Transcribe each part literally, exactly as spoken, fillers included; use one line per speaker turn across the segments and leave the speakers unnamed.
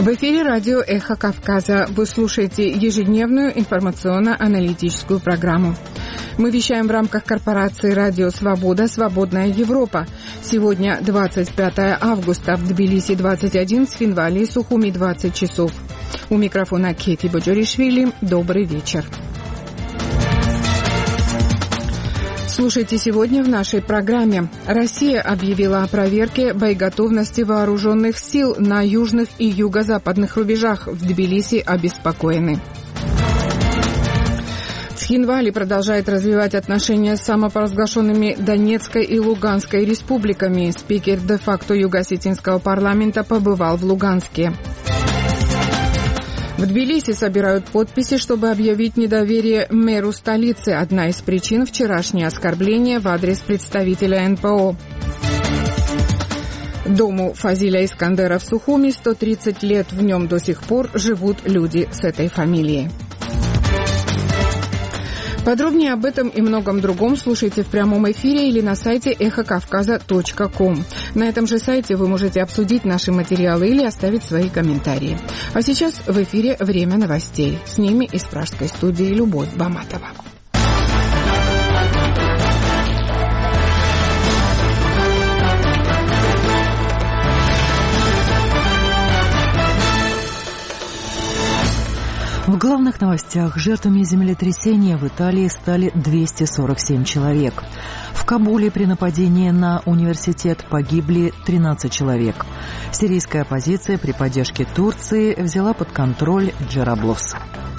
В эфире радио «Эхо Кавказа». Вы слушаете ежедневную информационно-аналитическую программу. Мы вещаем в рамках корпорации «Радио Свобода. Свободная Европа». Сегодня двадцать пятое августа, в Тбилиси двадцать один, в Цхинвале и Сухуми двадцать часов. У микрофона Кети Боджоришвили. Добрый вечер. Слушайте сегодня в нашей программе. Россия объявила о проверке боеготовности вооруженных сил на южных и юго-западных рубежах. В Тбилиси обеспокоены. Цхинвали продолжает развивать отношения с самопровозглашенными Донецкой и Луганской республиками. Спикер де-факто Юго-Осетинского парламента побывал в Луганске. В Тбилиси собирают подписи, чтобы объявить недоверие мэру столицы. Одна из причин – вчерашнее оскорбление в адрес представителя эн пэ о. Дому Фазиля Искандера в Сухуми сто тридцать лет. В нем до сих пор живут люди с этой фамилией. Подробнее об этом и многом другом слушайте в прямом эфире или на сайте эхо кавказа точка ком. На этом же сайте вы можете обсудить наши материалы или оставить свои комментарии. А сейчас в эфире «Время новостей». С ними из пражской студии Любовь Баматова.
В главных новостях: жертвами землетрясения в Италии стали двести сорок семь человек. В Кабуле при нападении на университет погибли тринадцать человек. Сирийская оппозиция при поддержке Турции взяла под контроль Джераблус.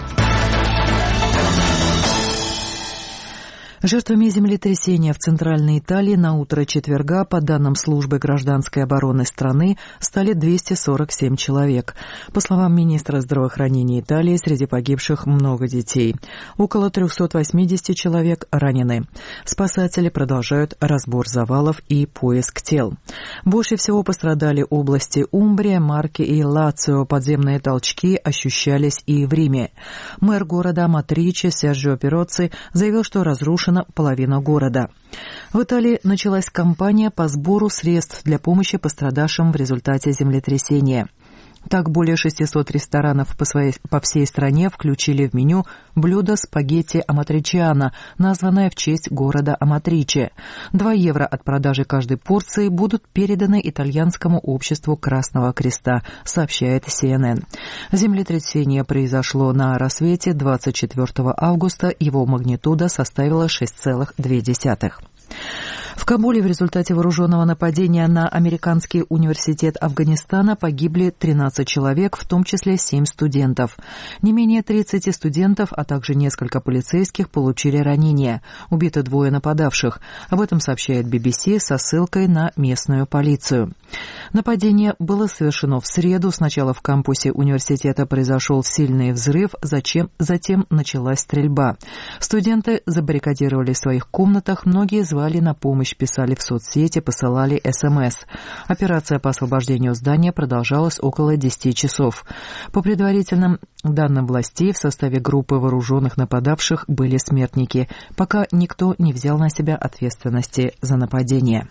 Жертвами землетрясения в Центральной Италии на утро четверга, по данным службы гражданской обороны страны, стали двести сорок семь человек. По словам министра здравоохранения Италии, среди погибших много детей. Около триста восемьдесят человек ранены. Спасатели продолжают разбор завалов и поиск тел. Больше всего пострадали области Умбрия, Марки и Лацио. Подземные толчки ощущались и в Риме. Мэр города Аматриче Серджио Пероцци заявил, что разрушен половина города. В Италии началась кампания по сбору средств для помощи пострадавшим в результате землетрясения. Так, более шестисот ресторанов по, своей, по всей стране включили в меню блюдо спагетти аматричиано, названное в честь города Аматриче. Два евро от продажи каждой порции будут переданы итальянскому обществу Красного Креста, сообщает си эн эн. Землетрясение произошло на рассвете двадцать четвёртого августа, его магнитуда составила шесть целых две десятых. В Кабуле в результате вооруженного нападения на американский университет Афганистана погибли тринадцать человек, в том числе семь студентов. Не менее тридцати студентов, а также несколько полицейских получили ранения. Убиты двое нападавших. Об этом сообщает би би си со ссылкой на местную полицию. Нападение было совершено в среду. Сначала в кампусе университета произошел сильный взрыв, затем, затем началась стрельба. Студенты забаррикадировали в своих комнатах, многие звали на помощь, писали в соцсети, посылали эс эм эс. Операция по освобождению здания продолжалась около десяти часов. По предварительным данным властей, в составе группы вооруженных нападавших были смертники. Пока никто не взял на себя ответственности за нападение.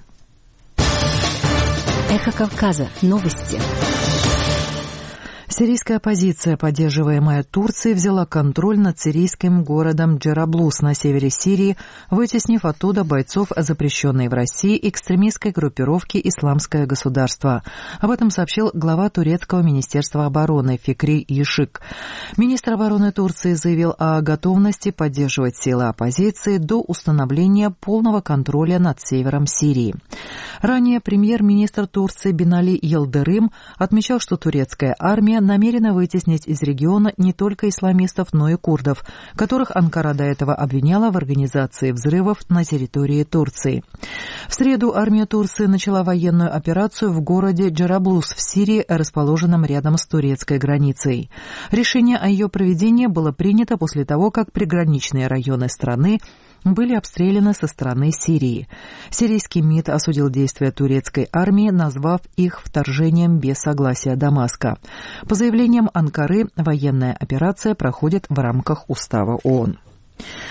Эхо Кавказа. Новости.
Сирийская оппозиция, поддерживаемая Турцией, взяла контроль над сирийским городом Джераблус на севере Сирии, вытеснив оттуда бойцов запрещенной в России экстремистской группировки «Исламское государство». Об этом сообщил глава турецкого министерства обороны Фикри Яшик. Министр обороны Турции заявил о готовности поддерживать силы оппозиции до установления полного контроля над севером Сирии. Ранее премьер-министр Турции Бинали Йылдырым отмечал, что турецкая армия намерена вытеснить из региона не только исламистов, но и курдов, которых Анкара до этого обвиняла в организации взрывов на территории Турции. В среду армия Турции начала военную операцию в городе Джераблус в Сирии, расположенном рядом с турецкой границей. Решение о ее проведении было принято после того, как приграничные районы страны были обстреляны со стороны Сирии. Сирийский МИД осудил действия турецкой армии, назвав их вторжением без согласия Дамаска. По заявлениям Анкары, военная операция проходит в рамках устава ООН.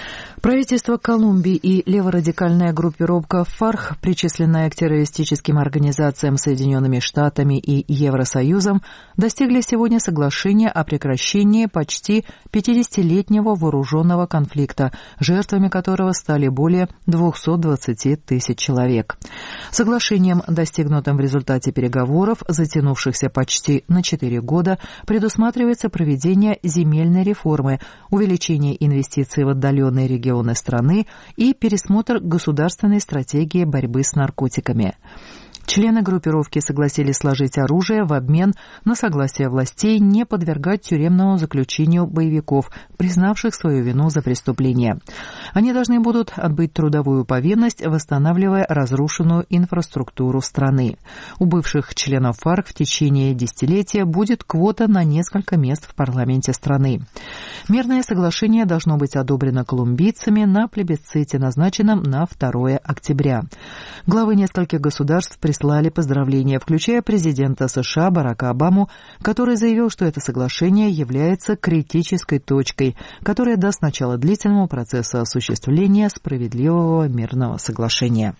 Правительство Колумбии и леворадикальная группировка ФАРК, причисленная к террористическим организациям Соединенными Штатами и Евросоюзом, достигли сегодня соглашения о прекращении почти пятидесятилетнего вооруженного конфликта, жертвами которого стали более двухсот двадцати тысяч человек. Соглашением, достигнутым в результате переговоров, затянувшихся почти на четыре года, предусматривается проведение земельной реформы, увеличение инвестиций в отдаленные регионы страны и пересмотр государственной стратегии борьбы с наркотиками. Члены группировки согласились сложить оружие в обмен на согласие властей не подвергать тюремному заключению боевиков, признавших свою вину за преступление. Они должны будут отбыть трудовую повинность, восстанавливая разрушенную инфраструктуру страны. У бывших членов ФАРК в течение десятилетия будет квота на несколько мест в парламенте страны. Мирное соглашение должно быть одобрено колумбийцами на плебисците, назначенном на второе октября. Главы нескольких государств прислали поздравления, включая президента США Барака Обаму, который заявил, что это соглашение является критической точкой, которая даст начало длительному процессу осуществления справедливого мирного соглашения.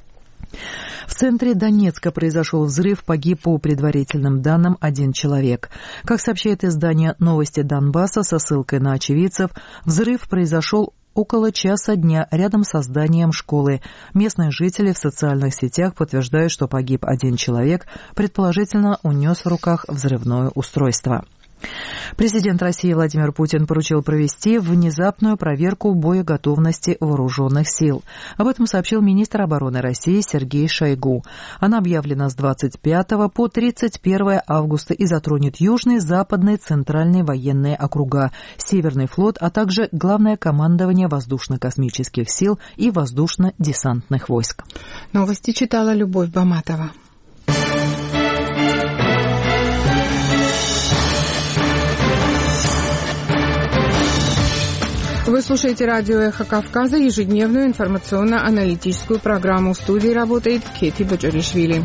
В центре Донецка произошел взрыв, погиб по предварительным данным один человек. Как сообщает издание «Новости Донбасса» со ссылкой на очевидцев, взрыв произошел около часа дня рядом со зданием школы. Местные жители в социальных сетях подтверждают, что погиб один человек, предположительно унес в руках взрывное устройство. Президент России Владимир Путин поручил провести внезапную проверку боеготовности вооруженных сил. Об этом сообщил министр обороны России Сергей Шойгу. Она объявлена с двадцать пятого по тридцать первое августа и затронет Южный, Западный, Центральный военные округа, Северный флот, а также Главное командование воздушно-космических сил и воздушно-десантных войск.
Новости читала Любовь Баматова. Вы слушаете радио «Эхо Кавказа», ежедневную информационно-аналитическую программу. В студии работает Кети Бочаришвили.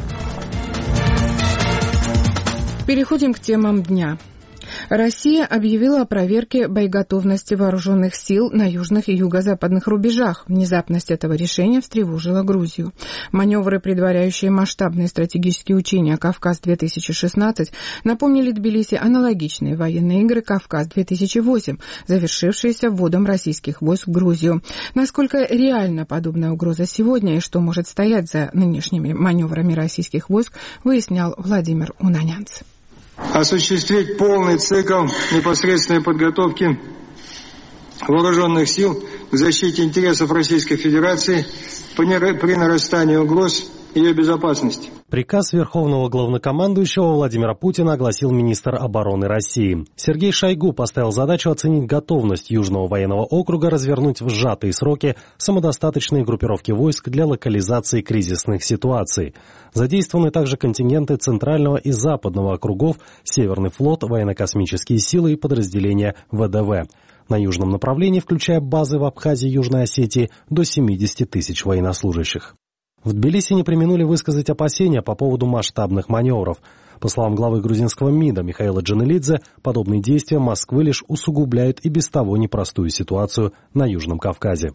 Переходим к темам дня. Россия объявила о проверке боеготовности вооруженных сил на южных и юго-западных рубежах. Внезапность этого решения встревожила Грузию. Маневры, предваряющие масштабные стратегические учения «Кавказ-две тысячи шестнадцать», напомнили Тбилиси аналогичные военные игры «Кавказ-две тысячи восемь», завершившиеся вводом российских войск в Грузию. Насколько реальна подобная угроза сегодня и что может стоять за нынешними маневрами российских войск, выяснял Владимир Унанянц.
Осуществить полный цикл непосредственной подготовки вооруженных сил к защите интересов Российской Федерации при нарастании угроз ее безопасности.
Приказ Верховного Главнокомандующего Владимира Путина огласил министр обороны России. Сергей Шойгу поставил задачу оценить готовность Южного военного округа развернуть в сжатые сроки самодостаточные группировки войск для локализации кризисных ситуаций. Задействованы также контингенты Центрального и Западного округов, Северный флот, военно-космические силы и подразделения вэ дэ вэ. На южном направлении, включая базы в Абхазии и Южной Осетии, до семидесяти тысяч военнослужащих. В Тбилиси не преминули высказать опасения по поводу масштабных маневров. По словам главы грузинского МИДа Михаила Джанелидзе, подобные действия Москвы лишь усугубляют и без того непростую ситуацию на Южном Кавказе.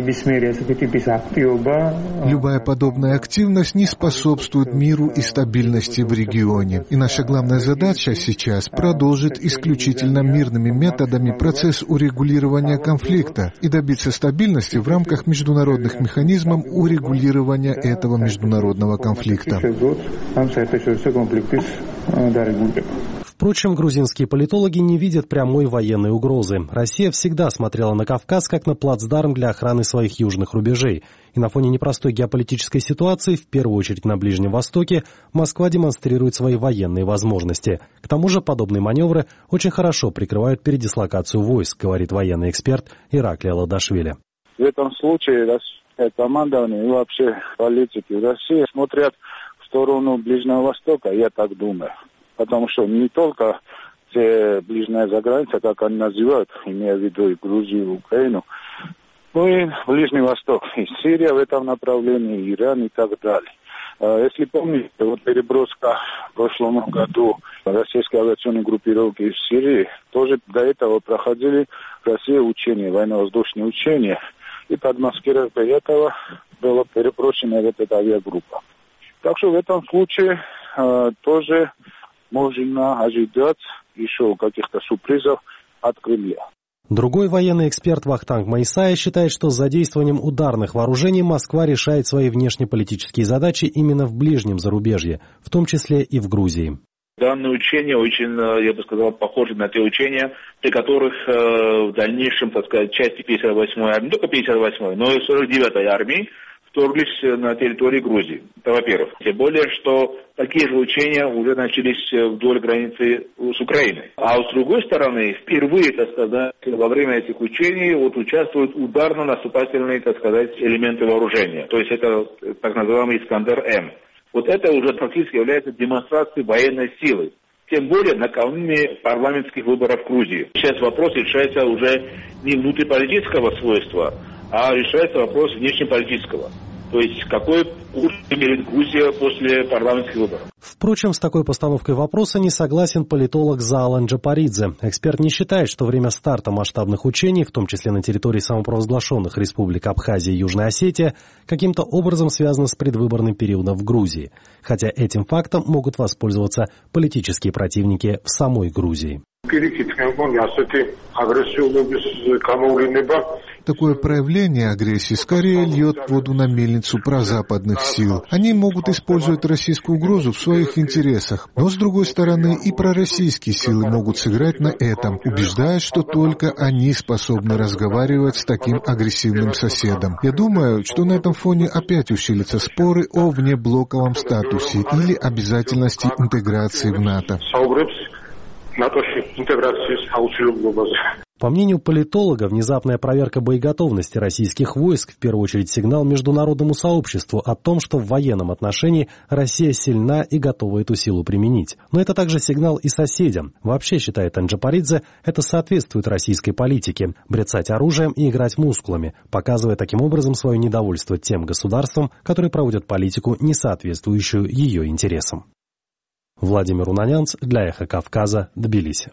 Любая подобная активность не способствует миру и стабильности в регионе. И наша главная задача сейчас — продолжить исключительно мирными методами процесс урегулирования конфликта и добиться стабильности в рамках международных механизмов урегулирования этого международного конфликта.
Впрочем, грузинские политологи не видят прямой военной угрозы. Россия всегда смотрела на Кавказ как на плацдарм для охраны своих южных рубежей. И на фоне непростой геополитической ситуации, в первую очередь на Ближнем Востоке, Москва демонстрирует свои военные возможности. К тому же подобные маневры очень хорошо прикрывают передислокацию войск, говорит военный эксперт Ираклий Аладашвили.
В этом случае российское командование и вообще политики России смотрят в сторону Ближнего Востока, я так думаю. Потому что не только те ближняя заграница, как они называют, имея в виду и Грузию, и Украину, но и Ближний Восток, и Сирия в этом направлении, и Иран и так далее. Если помните, вот переброска в прошлом году российской авиационной группировки из Сирии, тоже до этого проходили в России учения, военно-воздушные учения. И под маскировкой этого была переброшена вот эта авиагруппа. Так что в этом случае э, тоже можно ожидать еще каких-то сюрпризов от Кремля.
Другой военный эксперт Вахтанг Майсая считает, что с задействованием ударных вооружений Москва решает свои внешнеполитические задачи именно в ближнем зарубежье, в том числе и в Грузии.
Данные учения очень, я бы сказал, похожи на те учения, при которых э, в дальнейшем, так сказать, части пятьдесят восьмой армии, не только пятьдесят восьмой, но и сорок девятой армии вторглись на территорию Грузии. Это во-первых. Тем более, что такие же учения уже начались вдоль границы с Украиной. А с другой стороны, впервые, так сказать, во время этих учений вот участвуют ударно-наступательные, так сказать, элементы вооружения. То есть это так называемый Искандер-М. Вот это уже практически является демонстрацией военной силы. Тем более накануне парламентских выборов в Грузии. Сейчас вопрос решается уже не внутриполитического свойства, а решается вопрос внешнеполитического. То есть какой курс имеет Грузия после парламентских выборов.
Впрочем, с такой постановкой вопроса не согласен политолог Заалан Джапаридзе. Эксперт не считает, что время старта масштабных учений, в том числе на территории самопровозглашенных республик Абхазия и Южная Осетия, каким-то образом связано с предвыборным периодом в Грузии. Хотя этим фактом могут воспользоваться политические противники в самой Грузии.
Такое проявление агрессии скорее льет воду на мельницу прозападных сил. Они могут использовать российскую угрозу в своих интересах, но, с другой стороны, и пророссийские силы могут сыграть на этом, убеждая, что только они способны разговаривать с таким агрессивным соседом. Я думаю, что на этом фоне опять усилятся споры о внеблоковом статусе или обязательности интеграции в НАТО.
По мнению политолога, внезапная проверка боеготовности российских войск в первую очередь сигнал международному сообществу о том, что в военном отношении Россия сильна и готова эту силу применить. Но это также сигнал и соседям. Вообще, считает Анджапаридзе, это соответствует российской политике – брецать оружием и играть мускулами, показывая таким образом свое недовольство тем государством, которые проводят политику, не соответствующую ее интересам. Владимир Унанянц для Эхо Кавказа, Тбилиси.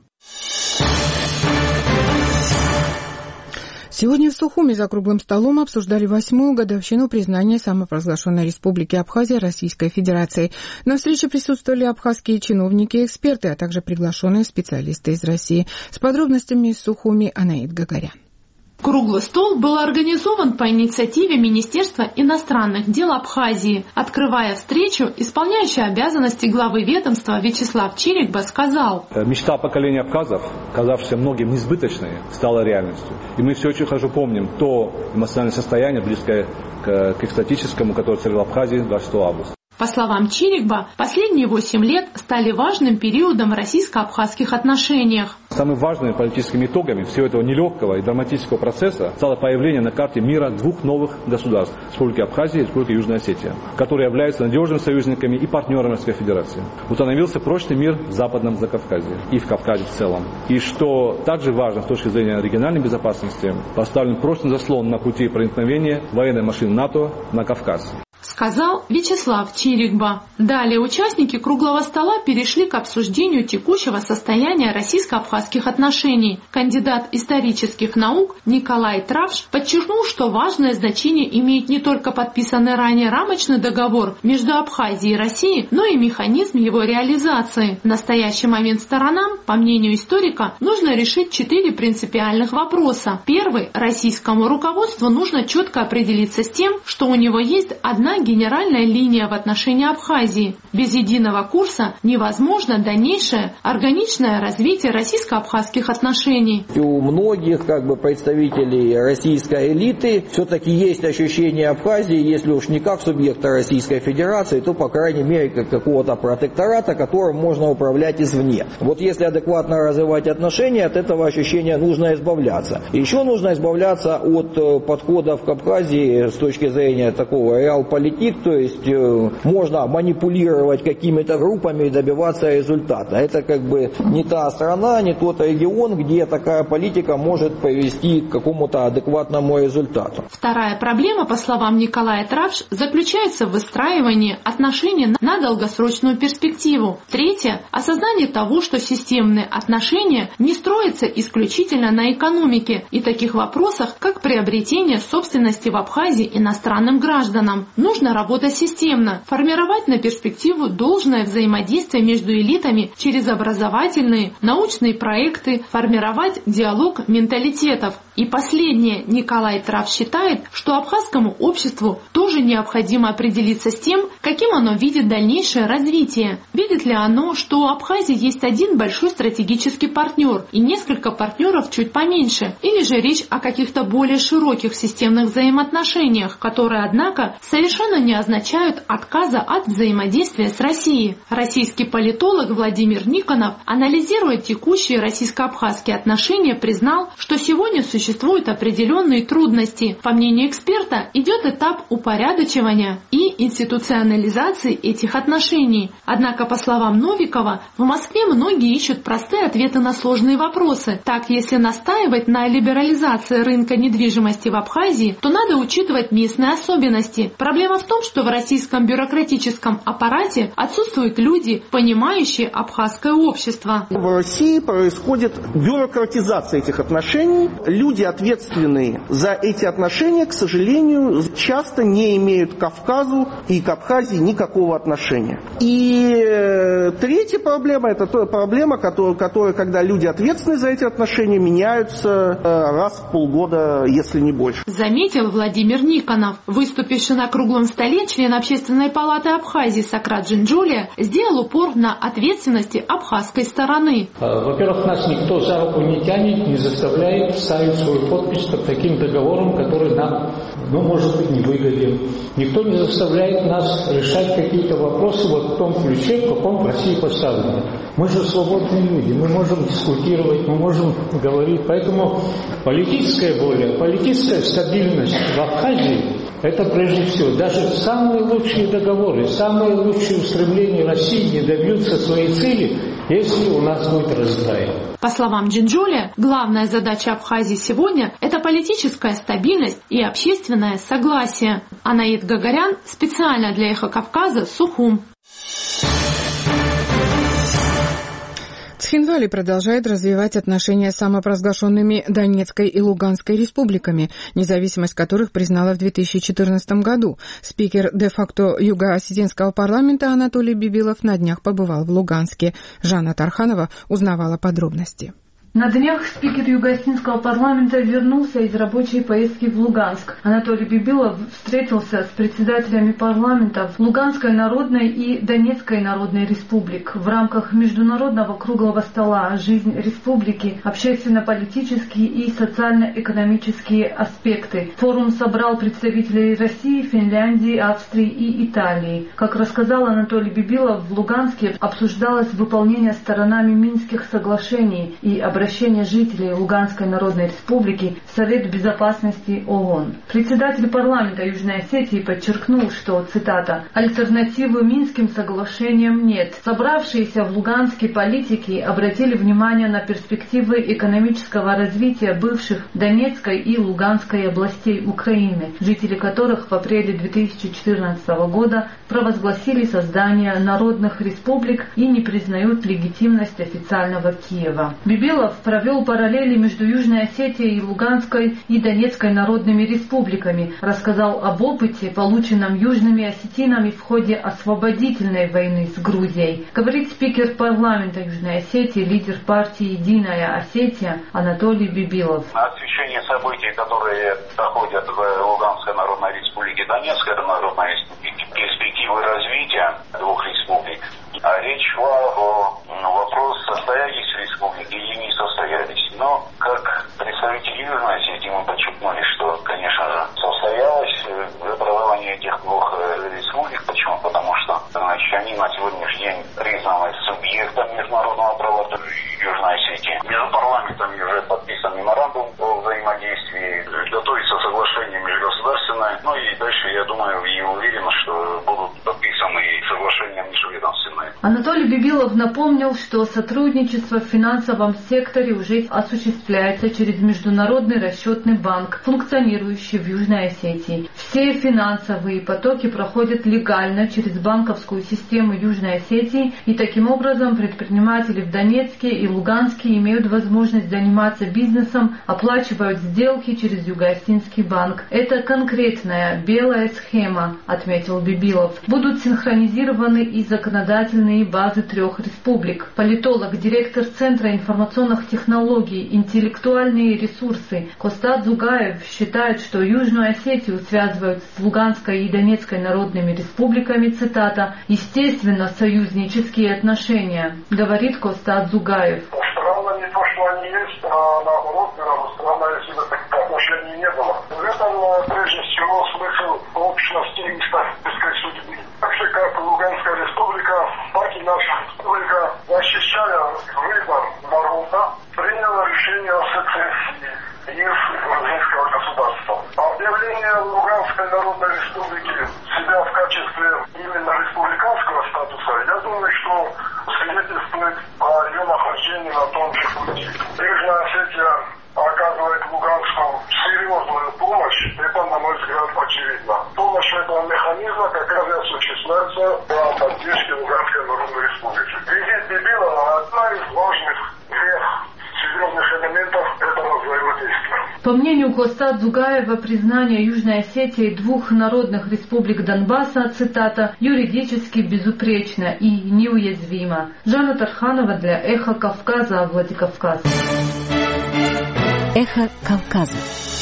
Сегодня в Сухуми за круглым столом обсуждали восьмую годовщину признания самопровозглашенной Республики Абхазия Российской Федерацией. На встрече присутствовали абхазские чиновники и эксперты, а также приглашенные специалисты из России. С подробностями из Сухуми Анаид Гагарян.
Круглый стол был организован по инициативе Министерства иностранных дел Абхазии. Открывая встречу, исполняющий обязанности главы ведомства Вячеслав Чирикба сказал:
«Мечта поколения абхазов, казавшаяся многим несбыточной, стала реальностью. И мы все очень хорошо помним то эмоциональное состояние, близкое к, к экстатическому, которое царило в Абхазии двадцать шестого августа.
По словам Чирикба, последние восемь лет стали важным периодом в российско-абхазских отношениях.
Самыми важными политическими итогами всего этого нелегкого и драматического процесса стало появление на карте мира двух новых государств – Республики Абхазия и Республики Южная Осетия, которые являются надежными союзниками и партнерами Российской Федерации. Установился прочный мир в Западном Закавказье и в Кавказе в целом. И что также важно с точки зрения региональной безопасности, поставлен прочный заслон на пути проникновения военной машины НАТО на Кавказ.
Сказал Вячеслав Чирикба. Далее участники круглого стола перешли к обсуждению текущего состояния российско-абхазских отношений. Кандидат исторических наук Николай Травш подчеркнул, что важное значение имеет не только подписанный ранее рамочный договор между Абхазией и Россией, но и механизм его реализации. В настоящий момент сторонам, по мнению историка, нужно решить четыре принципиальных вопроса. Первый. Российскому руководству нужно четко определиться с тем, что у него есть одна генеральная линия в отношении Абхазии. Без единого курса невозможно дальнейшее органичное развитие российско-абхазских отношений.
У многих как бы представителей российской элиты все-таки есть ощущение Абхазии, если уж не как субъекта Российской Федерации, то по крайней мере как какого-то протектората, которым можно управлять извне. Вот если адекватно развивать отношения, от этого ощущения нужно избавляться. И еще нужно избавляться от подходов к Абхазии с точки зрения такого реал-политики, политик, то есть э, можно манипулировать какими-то группами и добиваться результата. Это как бы не та страна, не тот регион, где такая политика может привести к какому-то адекватному результату.
Вторая проблема, по словам Николая Травш, заключается в выстраивании отношений на долгосрочную перспективу. Третье – осознание того, что системные отношения не строятся исключительно на экономике и таких вопросах, как приобретение собственности в Абхазии иностранным гражданам. Нужно работать системно, формировать на перспективу должное взаимодействие между элитами через образовательные, научные проекты, формировать диалог менталитетов. И последнее, Николай Травш считает, что абхазскому обществу тоже необходимо определиться с тем, каким оно видит дальнейшее развитие. Видит ли оно, что у Абхазии есть один большой стратегический партнер и несколько партнеров чуть поменьше, или же речь о каких-то более широких системных взаимоотношениях, которые, однако, совершенно не означают отказа от взаимодействия с Россией. Российский политолог Владимир Никонов, анализируя текущие российско-абхазские отношения, признал, что сегодня существует Существуют определенные трудности. По мнению эксперта, идет этап упорядочивания и институционализации этих отношений. Однако, по словам Новикова, в Москве многие ищут простые ответы на сложные вопросы. Так, если настаивать на либерализации рынка недвижимости в Абхазии, то надо учитывать местные особенности. Проблема в том, что в российском бюрократическом аппарате отсутствуют люди, понимающие абхазское общество.
В России происходит бюрократизация этих отношений. Люди, ответственные за эти отношения, к сожалению, часто не имеют к Кавказу и к Абхазии никакого отношения. И третья проблема – это та проблема, которая, которая, когда люди ответственны за эти отношения, меняются раз в полгода, если не больше.
Заметил Владимир Никонов. Выступивший на круглом столе член Общественной палаты Абхазии Сократ Джинджулия сделал упор на ответственности абхазской стороны.
Во-первых, нас никто за руку не тянет, не заставляет ставить свою подпись под таким договором, который нам, ну, может быть, не выгоден. Никто не заставляет нас решать какие-то вопросы вот в том ключе, в каком в России поставлены. Мы же свободные люди, мы можем дискутировать, мы можем говорить. Поэтому политическая воля, политическая стабильность в Абхазии – это прежде всего. Даже самые лучшие договоры, самые лучшие устремления России не добьются своей цели, если у нас будет раздрай.
По словам Джинджулия, главная задача Абхазии сегодня – это политическая стабильность и общественное согласие. Анаид Гагарян специально для «Эхо Кавказа», Сухум.
Цхинвали продолжает развивать отношения с самопровозглашенными Донецкой и Луганской республиками, независимость которых признала в две тысячи четырнадцатом году. Спикер де-факто Юго-Осетинского парламента Анатолий Бибилов на днях побывал в Луганске. Жанна Тарханова узнавала подробности.
На днях спикер Юго-Осетинского парламента вернулся из рабочей поездки в Луганск. Анатолий Бибилов встретился с председателями парламентов Луганской народной и Донецкой народной республик. В рамках международного круглого стола «Жизнь республики. Общественно-политические и социально-экономические аспекты». Форум собрал представителей России, Финляндии, Австрии и Италии. Как рассказал Анатолий Бибилов, в Луганске обсуждалось выполнение сторонами Минских соглашений и обращение Обращение жителей Луганской Народной Республики в Совет Безопасности ООН. Председатель парламента Южной Осетии подчеркнул, что, цитата, «альтернативы Минским соглашениям нет. Собравшиеся в Луганске политики обратили внимание на перспективы экономического развития бывших Донецкой и Луганской областей Украины, жители которых в апреле две тысячи четырнадцатого года провозгласили создание народных республик и не признают легитимность официального Киева». Бибилов провел параллели между Южной Осетией и Луганской и Донецкой народными республиками, рассказал об опыте, полученном южными осетинами в ходе освободительной войны с Грузией. Говорит спикер парламента Южной Осетии, лидер партии «Единая Осетия» Анатолий Бибилов.
Освещение событий, которые проходят в Луганской народной республике и Донецкой народной республике, перспективы развития двух республик. А речь шла о ну, вопрос, состоялись республики или не состоялись. Но как представители Южной Осетии мы подчеркнули, что, конечно же, состоялось образование этих двух республик. Почему? Потому что, значит, они на сегодняшний день признаны субъектом международного права Южной Осетии. Между парламентами уже подписан меморандум о взаимодействии. Готовится соглашение межгосударственного межведомственное. Ну и дальше, я думаю, и уверен, что будут подписаны соглашения межведомственные.
Анатолий Бибилов напомнил, что сотрудничество в финансовом секторе уже осуществляется через Международный расчетный банк, функционирующий в Южной Осетии. Все финансовые потоки проходят легально через банковскую систему Южной Осетии, и таким образом предприниматели в Донецке и Луганске имеют возможность заниматься бизнесом, оплачивают сделки через Юго-Осетинский банк. Это конкретная белая схема, отметил Бибилов. Будут синхронизированы и законодательные базы трех республик. Политолог, директор Центра информационных технологий, интеллектуальные ресурсы Костад Зугаев считает, что Южную Осетию связывают с Луганской и Донецкой народными республиками, цитата, естественно, союзнические отношения, говорит Костад Зугаев.
Странно не то, что они есть, а наоборот, странно, если бы таких отношений не было. В этом, прежде всего, смысл общности и исторической судьбы. Так же, как Луганская республика, так и наша республика, защищая выбор народа, приняла решение о сецессии из грузинского государства. Объявление Луганской народной республики себя в качестве именно республиканского статуса, я думаю, что свидетельствует о ее нахождении на том же пути. Южная Осетия оказывает Луганску серьезную помощь, это, на мой взгляд, очевидно. Помощь этого механизма как раз и осуществляется по поддержке Луганской народной республики. Визит Бибилова – одна из важных всех серьезных элементов этого взаимодействия.
По мнению Костад Зугаева, признание Южной Осетии двух народных республик Донбасса, цитата, юридически безупречно и неуязвимо. Жанна Тарханова для «Эхо Кавказа», Владикавказ.
Эхо Кавказа.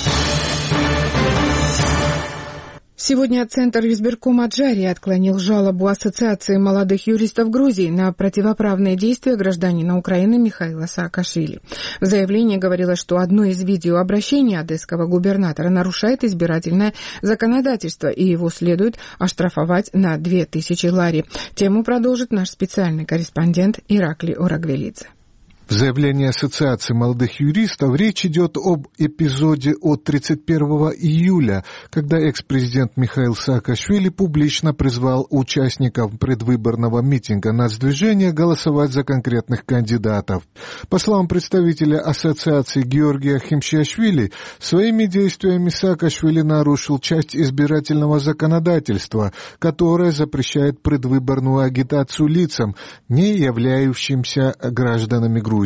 Сегодня Центр избиркома Аджарии отклонил жалобу Ассоциации молодых юристов Грузии на противоправные действия гражданина Украины Михаила Саакашвили. В заявлении говорилось, что одно из видеообращений одесского губернатора нарушает избирательное законодательство, и его следует оштрафовать на две тысячи лари. Тему продолжит наш специальный корреспондент Ираклий Орагвелидзе.
В заявлении Ассоциации молодых юристов речь идет об эпизоде от тридцать первого июля, когда экс-президент Михаил Саакашвили публично призвал участников предвыборного митинга нацдвижения голосовать за конкретных кандидатов. По словам представителя Ассоциации Георгия Химчиашвили, своими действиями Саакашвили нарушил часть избирательного законодательства, которое запрещает предвыборную агитацию лицам, не являющимся гражданами Грузии.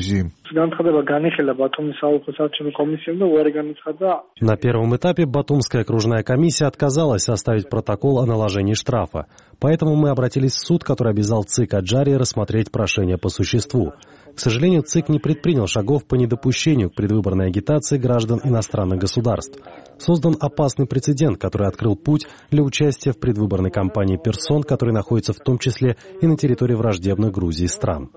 На первом этапе Батумская окружная комиссия отказалась оставить протокол о наложении штрафа. Поэтому мы обратились в суд, который обязал ЦИК Аджарии рассмотреть прошение по существу. К сожалению, ЦИК не предпринял шагов по недопущению к предвыборной агитации граждан иностранных государств. Создан опасный прецедент, который открыл путь для участия в предвыборной кампании персон, которые находятся в том числе и на территории враждебных Грузии стран.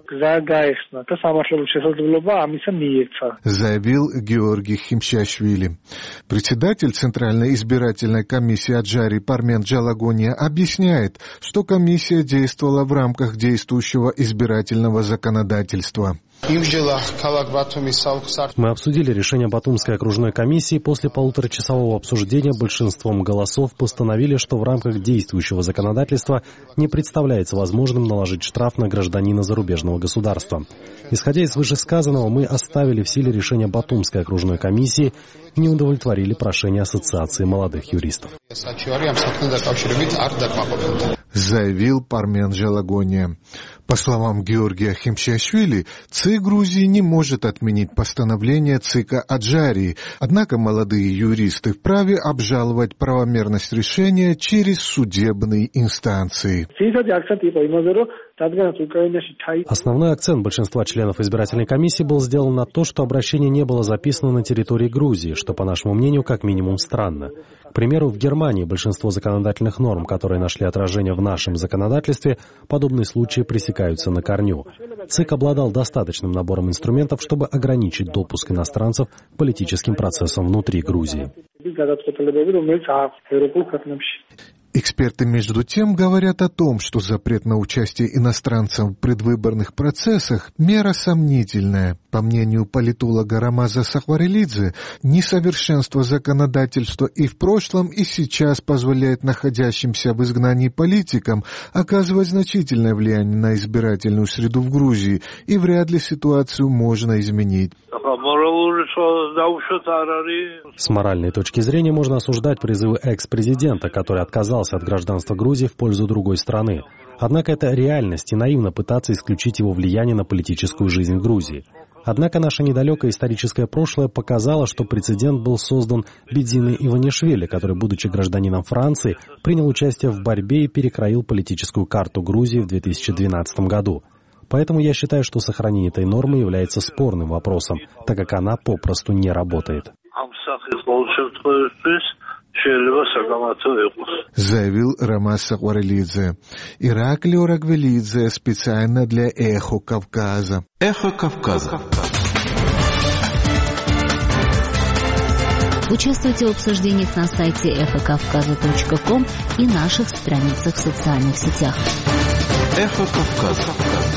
Заявил Георгий Химчиашвили. Председатель Центральной избирательной комиссии Аджарии Пармен Джалагония объясняет, что комиссия действовала в рамках действующего избирательного законодательства.
Мы обсудили решение Батумской окружной комиссии. После полуторачасового обсуждения большинством голосов постановили, что в рамках действующего законодательства не представляется возможным наложить штраф на гражданина зарубежного государства. Исходя из вышесказанного, мы оставили в силе решение Батумской окружной комиссии и не удовлетворили прошение Ассоциации молодых юристов.
Заявил Пармен Джалагония. По словам Георгия Химчиашвили, ЦИК Грузии не может отменить постановление ЦИКа Аджарии, однако молодые юристы вправе обжаловать правомерность решения через судебные инстанции.
Основной акцент большинства членов избирательной комиссии был сделан на то, что обращение не было записано на территории Грузии, что, по нашему мнению, как минимум странно. К примеру, в Германии большинство законодательных норм, которые нашли отражение в нашем законодательстве, подобные случаи пресекаются на корню. ЦИК обладал достаточным набором инструментов, чтобы ограничить допуск иностранцев к политическим процессам внутри Грузии.
Эксперты, между тем, говорят о том, что запрет на участие иностранцев в предвыборных процессах – мера сомнительная. По мнению политолога Рамаза Сахварелидзе, несовершенство законодательства и в прошлом, и сейчас позволяет находящимся в изгнании политикам оказывать значительное влияние на избирательную среду в Грузии, и вряд ли ситуацию можно изменить.
С моральной точки зрения можно осуждать призывы экс-президента, который отказался от гражданства Грузии в пользу другой страны. Однако это реальность, и наивно пытаться исключить его влияние на политическую жизнь Грузии. Однако наше недалекое историческое прошлое показало, что прецедент был создан Бедзиной Иванишвили, который, будучи гражданином Франции, принял участие в борьбе и перекроил политическую карту Грузии в две тысячи двенадцатом году. Поэтому я считаю, что сохранение этой нормы является спорным вопросом, так как она попросту не работает.
Заявил Рамаз Сахварелидзе. Ираклий Орагвелидзе специально для «Эхо Кавказа».
«Эхо Кавказа».
Участвуйте в обсуждениях на сайте эхо кавказа точка ком и наших страницах в социальных сетях.
«Эхо Кавказа».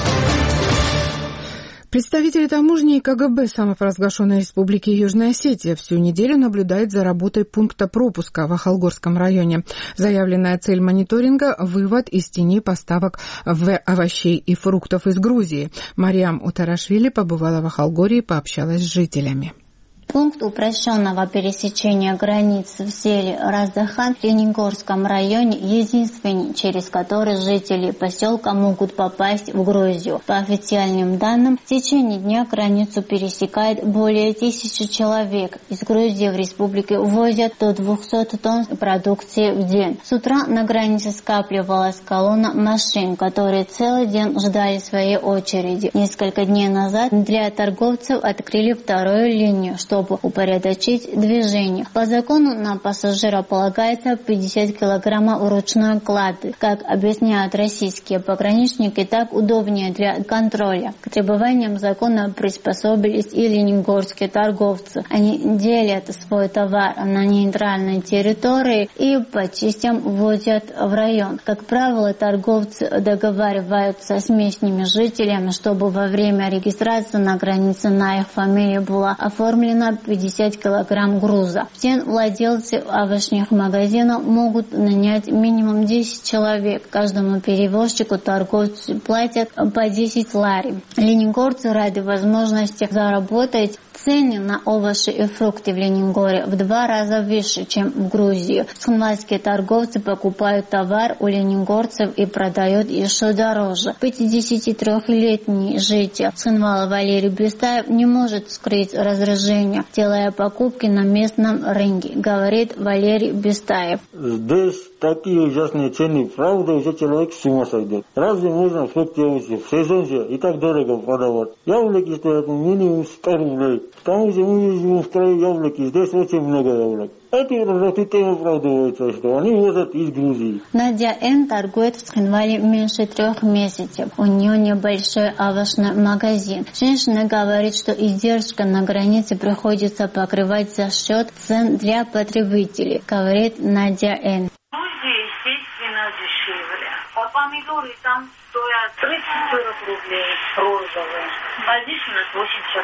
Представители таможни и ка гэ бэ самопровозглашенной республики Южная Осетия всю неделю наблюдают за работой пункта пропуска в Ахалгорском районе. Заявленная цель мониторинга – вывод из тени поставок в овощей и фруктов из Грузии. Мариам Утарашвили побывала в Ахалгоре и пообщалась с жителями.
Пункт упрощенного пересечения границ в селе Раздахан в Ленингорском районе единственный, через который жители поселка могут попасть в Грузию. По официальным данным, в течение дня границу пересекает более тысячи человек. Из Грузии в республике увозят до двухсот тонн продукции в день. С утра на границе скапливалась колонна машин, которые целый день ждали своей очереди. Несколько дней назад для торговцев открыли вторую линию, чтобы чтобы упорядочить движение. По закону на пассажира полагается пятьдесят килограммов ручной клады. Как объясняют российские пограничники, так удобнее для контроля. К требованиям закона приспособились и ленингорские торговцы. Они делят свой товар на нейтральной территории и по частям ввозят в район. Как правило, торговцы договариваются с местными жителями, чтобы во время регистрации на границе на их фамилию была оформлена пятьдесят килограмм груза. В день владельцы овощных магазинов могут нанять минимум десять человек. Каждому перевозчику торговцы платят по десять лари. Ленингорцы ради возможности заработать. Цены на овощи и фрукты в Ленингоре в два раза выше, чем в Грузии. Сханвальские торговцы покупают товар у ленингорцев и продают еще дороже. пятидесятитрёхлетний житель Сханвала Валерий Бестаев не может скрыть раздражение, делая покупки на местном рынке, говорит Валерий Бестаев.
Здесь такие ужасные цены, правда, уже человек с ума сойдет. Разве можно фрукты, овощи в сезон же и так дорого продавать? Яблоки стоят минимум сто рублей. К тому же мы живем в краю яблоки, здесь очень много яблок. Эти продавцы тем оправдываются, что они возят из Грузии.
Надя Н. торгует в Сханвале меньше трех месяцев. У нее небольшой овощной магазин. Женщина говорит, что издержка на границе приходится покрывать за счет цен для потребителей, говорит Надя Н.
Естественно, дешевле. А помидоры там стоят тридцать-сорок рублей розовые, а здесь у нас восемьдесят.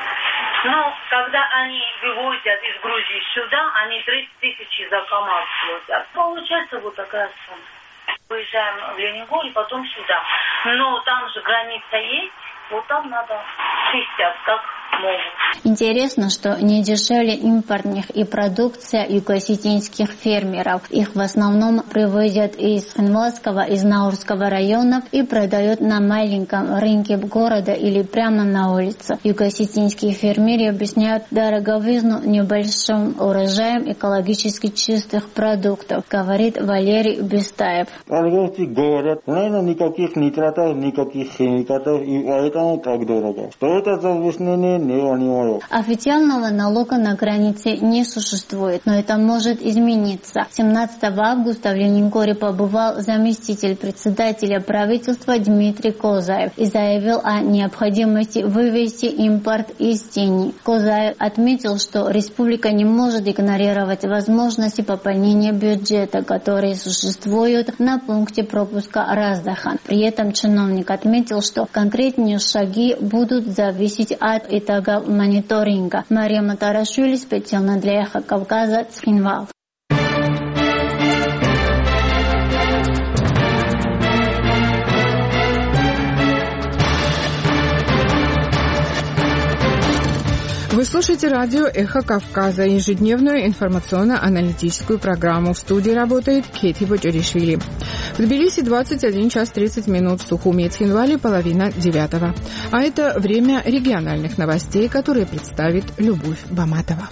Но когда они вывозят из Грузии сюда, они тридцать тысяч за КамАЗ платят. Получается вот такая сумма. Выезжаем в Ленингор и потом сюда. Но там же граница есть, вот там надо чистить, как могут.
Интересно, что не дешевле импортных и продукция юго-осетинских фермеров. Их в основном привозят из Ханвалского, из Наурского районов и продают на маленьком рынке города или прямо на улице. Юго-осетинские фермеры объясняют дороговизну небольшим урожаем экологически чистых продуктов, говорит Валерий Бестаев.
Торговцы говорят, наверное, никаких нитратов, никаких химикатов, и поэтому так дорого. Что это за объяснение,
Официального налога на границе не существует, но это может измениться. семнадцатого августа в Лениногоре побывал заместитель председателя правительства Дмитрий Козаев и заявил о необходимости вывести импорт из тени. Козаев отметил, что республика не может игнорировать возможности пополнения бюджета, которые существуют на пункте пропуска Раздахан. При этом чиновник отметил, что конкретные шаги будут зависеть от итогов мониторинга. Мария Матарашвили специально для Эхо Кавказа, Цхинвал.
Вы слушаете радио «Эхо Кавказа», ежедневную информационно-аналитическую программу. В студии работает Кети Боджоришвили. В Тбилиси двадцать один час тридцать минут, в Сухуми и Цхинвале половина девятого. А это время региональных новостей, которые представит Любовь Баматова.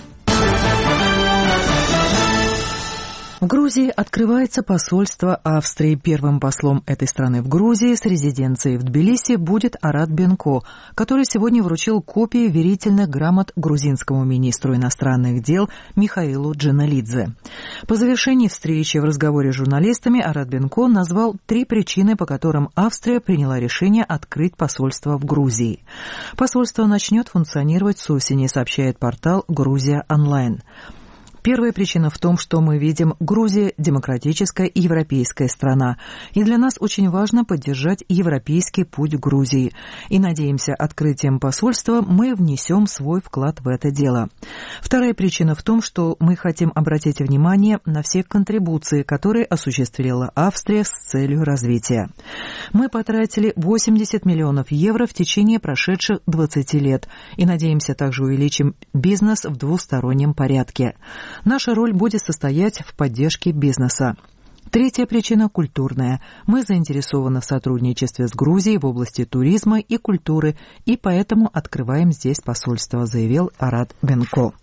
В Грузии открывается посольство Австрии. Первым послом этой страны в Грузии с резиденцией в Тбилиси будет Арат Бенко, который сегодня вручил копии верительных грамот грузинскому министру иностранных дел Михаилу Джаналидзе. По завершении встречи в разговоре с журналистами Арат Бенко назвал три причины, по которым Австрия приняла решение открыть посольство в Грузии. Посольство начнет функционировать с осени, сообщает портал «Грузия онлайн». Первая причина в том, что мы видим, Грузия – демократическая и европейская страна, и для нас очень важно поддержать европейский путь Грузии. И, надеемся, открытием посольства мы внесем свой вклад в это дело. Вторая причина в том, что мы хотим обратить внимание на все контрибуции, которые осуществила Австрия с целью развития. Мы потратили восемьдесят миллионов евро в течение прошедших двадцати лет и, надеемся, также увеличим бизнес в двустороннем порядке. Наша роль будет состоять в поддержке бизнеса. Третья причина – культурная. Мы заинтересованы в сотрудничестве с Грузией в области туризма и культуры, и поэтому открываем здесь посольство, заявил Арат Бенко.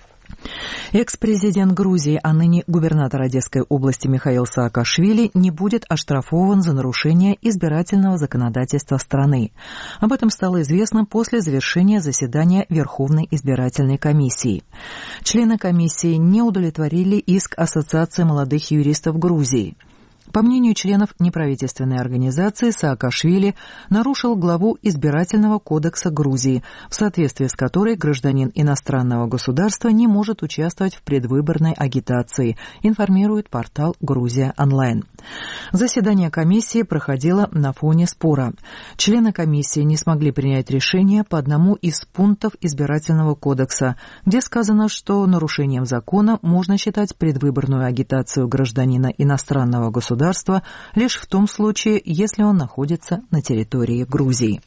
Экс-президент Грузии, а ныне губернатор Одесской области Михаил Саакашвили не будет оштрафован за нарушение избирательного законодательства страны. Об этом стало известно после завершения заседания Верховной избирательной комиссии. Члены комиссии не удовлетворили иск Ассоциации молодых юристов Грузии. По мнению членов неправительственной организации, Саакашвили нарушил главу Избирательного кодекса Грузии, в соответствии с которой гражданин иностранного государства не может участвовать в предвыборной агитации, информирует портал «Грузия онлайн». Заседание комиссии проходило на фоне спора. Члены комиссии не смогли принять решение по одному из пунктов Избирательного кодекса, где сказано, что нарушением закона можно считать предвыборную агитацию гражданина иностранного государства лишь в том случае, если он находится на территории Грузии.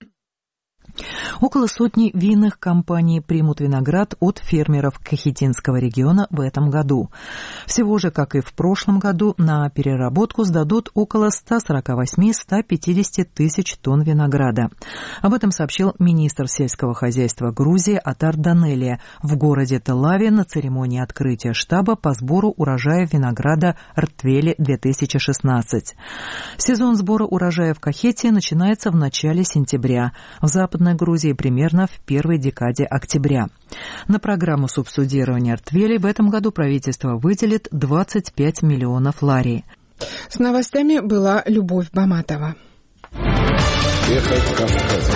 Около сотни винных компаний примут виноград от фермеров Кахетинского региона в этом году. Всего же, как и в прошлом году, на переработку сдадут около ста сорока восьми — ста пятидесяти тысяч тонн винограда. Об этом сообщил министр сельского хозяйства Грузии Атар Данелия в городе Телаве на церемонии открытия штаба по сбору урожая винограда Ртвели две тысячи шестнадцать. Сезон сбора урожая в Кахетии начинается в начале сентября. В Западной Грузии примерно в первой декаде октября. На программу субсидирования ртвели в этом году правительство выделит двадцать пять миллионов лари.
С новостями была Любовь Баматова.
Эхо Кавказа.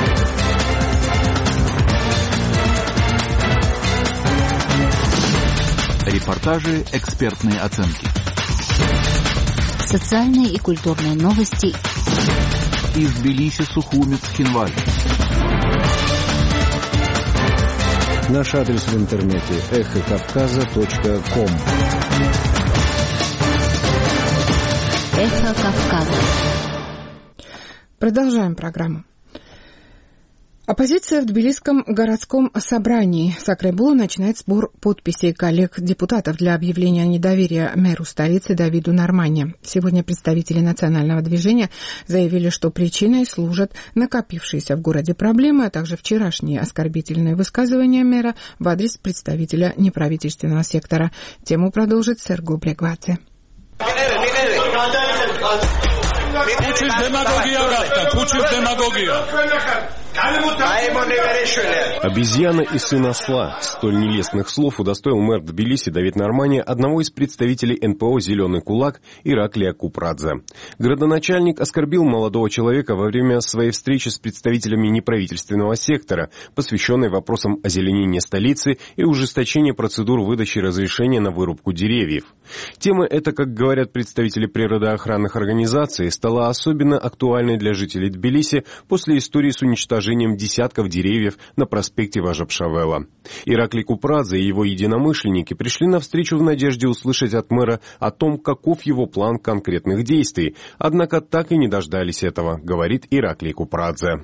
Репортажи, экспертные оценки.
Социальные и культурные новости.
Из Тбилиси, Сухуми, Цхинваль.
Наш адрес в интернете эхо кавказа точка ком.
Эхо Кавказа.
Продолжаем программу. Оппозиция в Тбилисском городском собрании Сакрайбула начинает сбор подписей коллег-депутатов для объявления недоверия мэру столицы Давиду Нормане. Сегодня представители национального движения заявили, что причиной служат накопившиеся в городе проблемы, а также вчерашние оскорбительные высказывания мэра в адрес представителя неправительственного сектора. Тему продолжит Сергу Брегвадзе.
Пучиш демагогия гахта, пучиш демагогия.
Обезьяна и сын осла. Столь нелестных слов удостоил мэр Тбилиси Давид Нармания одного из представителей эн пэ о «Зеленый кулак» Ираклия Купрадзе. Градоначальник оскорбил молодого человека во время своей встречи с представителями неправительственного сектора, посвященной вопросам озеленения столицы и ужесточения процедур выдачи разрешения на вырубку деревьев. Тема эта, как говорят представители природоохранных организаций, стала особенно актуальной для жителей Тбилиси после истории с уничтожением десятков деревьев на проспекте Важапшавела. Ираклий Купрадзе и его единомышленники пришли на встречу в надежде услышать от мэра о том, каков его план конкретных действий, однако так и не дождались этого, говорит Ираклий Купрадзе.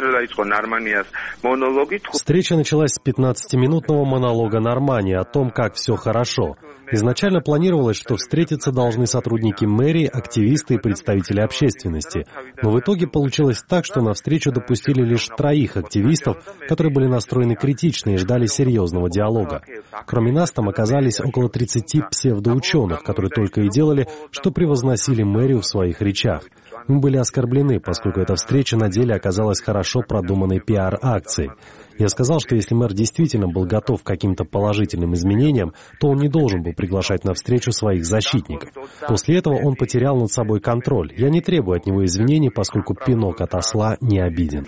Встреча началась с пятнадцатиминутного монолога Нармании о том, как все хорошо. Изначально планировалось, что встретиться должны сотрудники мэрии, активисты и представители общественности. Но в итоге получилось так, что на встречу допустили лишь троих активистов, которые были настроены критично и ждали серьезного диалога. Кроме нас, там оказались около тридцати псевдоученых, которые только и делали, что превозносили мэрию в своих речах. Мы были оскорблены, поскольку эта встреча на деле оказалась хорошо продуманной пиар-акцией. Я сказал, что если мэр действительно был готов к каким-то положительным изменениям, то он не должен был приглашать на встречу своих защитников. После этого он потерял над собой контроль. Я не требую от него извинений, поскольку пинок от осла не обиден.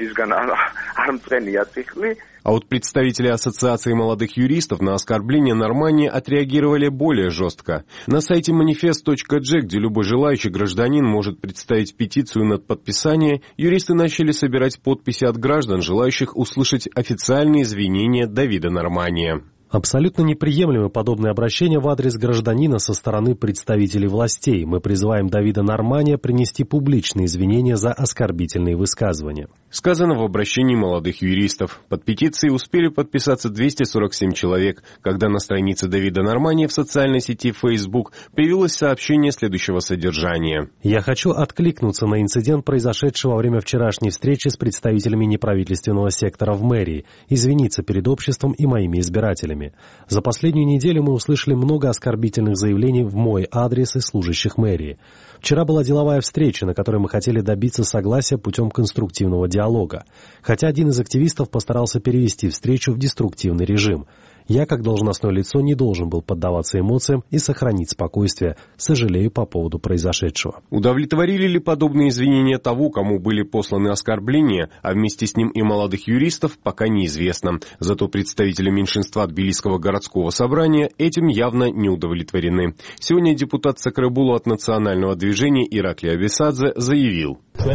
А вот представители Ассоциации молодых юристов на оскорбление Нармании отреагировали более жестко. На сайте манифест точка джи, где любой желающий гражданин может представить петицию над подписание, юристы начали собирать подписи от граждан, желающих услышать официальные извинения Давида Нармания.
Абсолютно неприемлемы подобные обращения в адрес гражданина со стороны представителей властей. Мы призываем Давида Нармания принести публичные извинения за оскорбительные высказывания.
Сказано в обращении молодых юристов. Под петицией успели подписаться двести сорок семь человек, когда на странице Давида Нармания в социальной сети Facebook появилось сообщение следующего содержания.
«Я хочу откликнуться на инцидент, произошедший во время вчерашней встречи с представителями неправительственного сектора в мэрии, извиниться перед обществом и моими избирателями. За последнюю неделю мы услышали много оскорбительных заявлений в мой адрес и служащих мэрии. Вчера была деловая встреча, на которой мы хотели добиться согласия путем конструктивного диалога, хотя один из активистов постарался перевести встречу в деструктивный режим. Я, как должностное лицо, не должен был поддаваться эмоциям и сохранить спокойствие. Сожалею по поводу произошедшего».
Удовлетворили ли подобные извинения того, кому были посланы оскорбления, а вместе с ним и молодых юристов, пока неизвестно. Зато представители меньшинства Тбилисского городского собрания этим явно не удовлетворены. Сегодня депутат Сакрабулу от национального движения Ираклий Абисадзе заявил: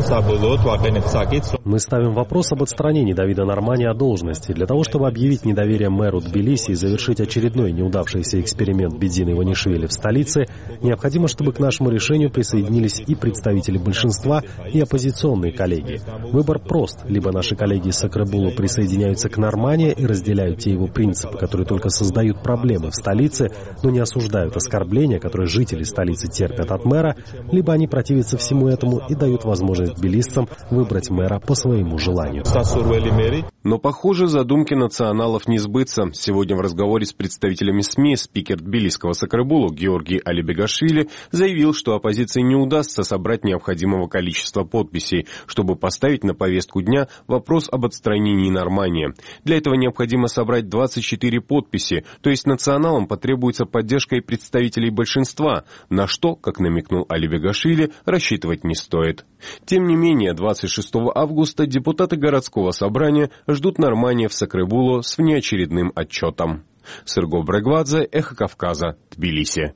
«Мы ставим вопрос об отстранении Давида Нармания от должности. Для того, чтобы объявить недоверие мэру Тбилиси и завершить очередной неудавшийся эксперимент Бедзина Иванишвили в столице, необходимо, чтобы к нашему решению присоединились и представители большинства, и оппозиционные коллеги. Выбор прост. Либо наши коллеги из Сакрабулу присоединяются к Нармания и разделяют те его принципы, которые только создают проблемы в столице, но не осуждают оскорбления, которые жители столицы терпят от мэра, либо они противятся всему этому и дают возможность тбилисцам выбрать мэра по своему желанию».
Но, похоже, задумки националов не сбыться. Сегодня в разговоре с представителями СМИ спикер тбилисского Сакрабулу Георгий Алибегашвили заявил, что оппозиции не удастся собрать необходимого количества подписей, чтобы поставить на повестку дня вопрос об отстранении Нармания. Для этого необходимо собрать двадцать четыре подписи, то есть националам потребуется поддержка и представителей большинства, на что, как намекнул Алибегашвили, рассчитывать не стоит. Тем не менее, двадцать шестого августа депутаты городского собрания ждут Нармания в Сакрабулу с внеочередным отчетом. Сырго Брегвадзе, Эхо Кавказа, Тбилиси.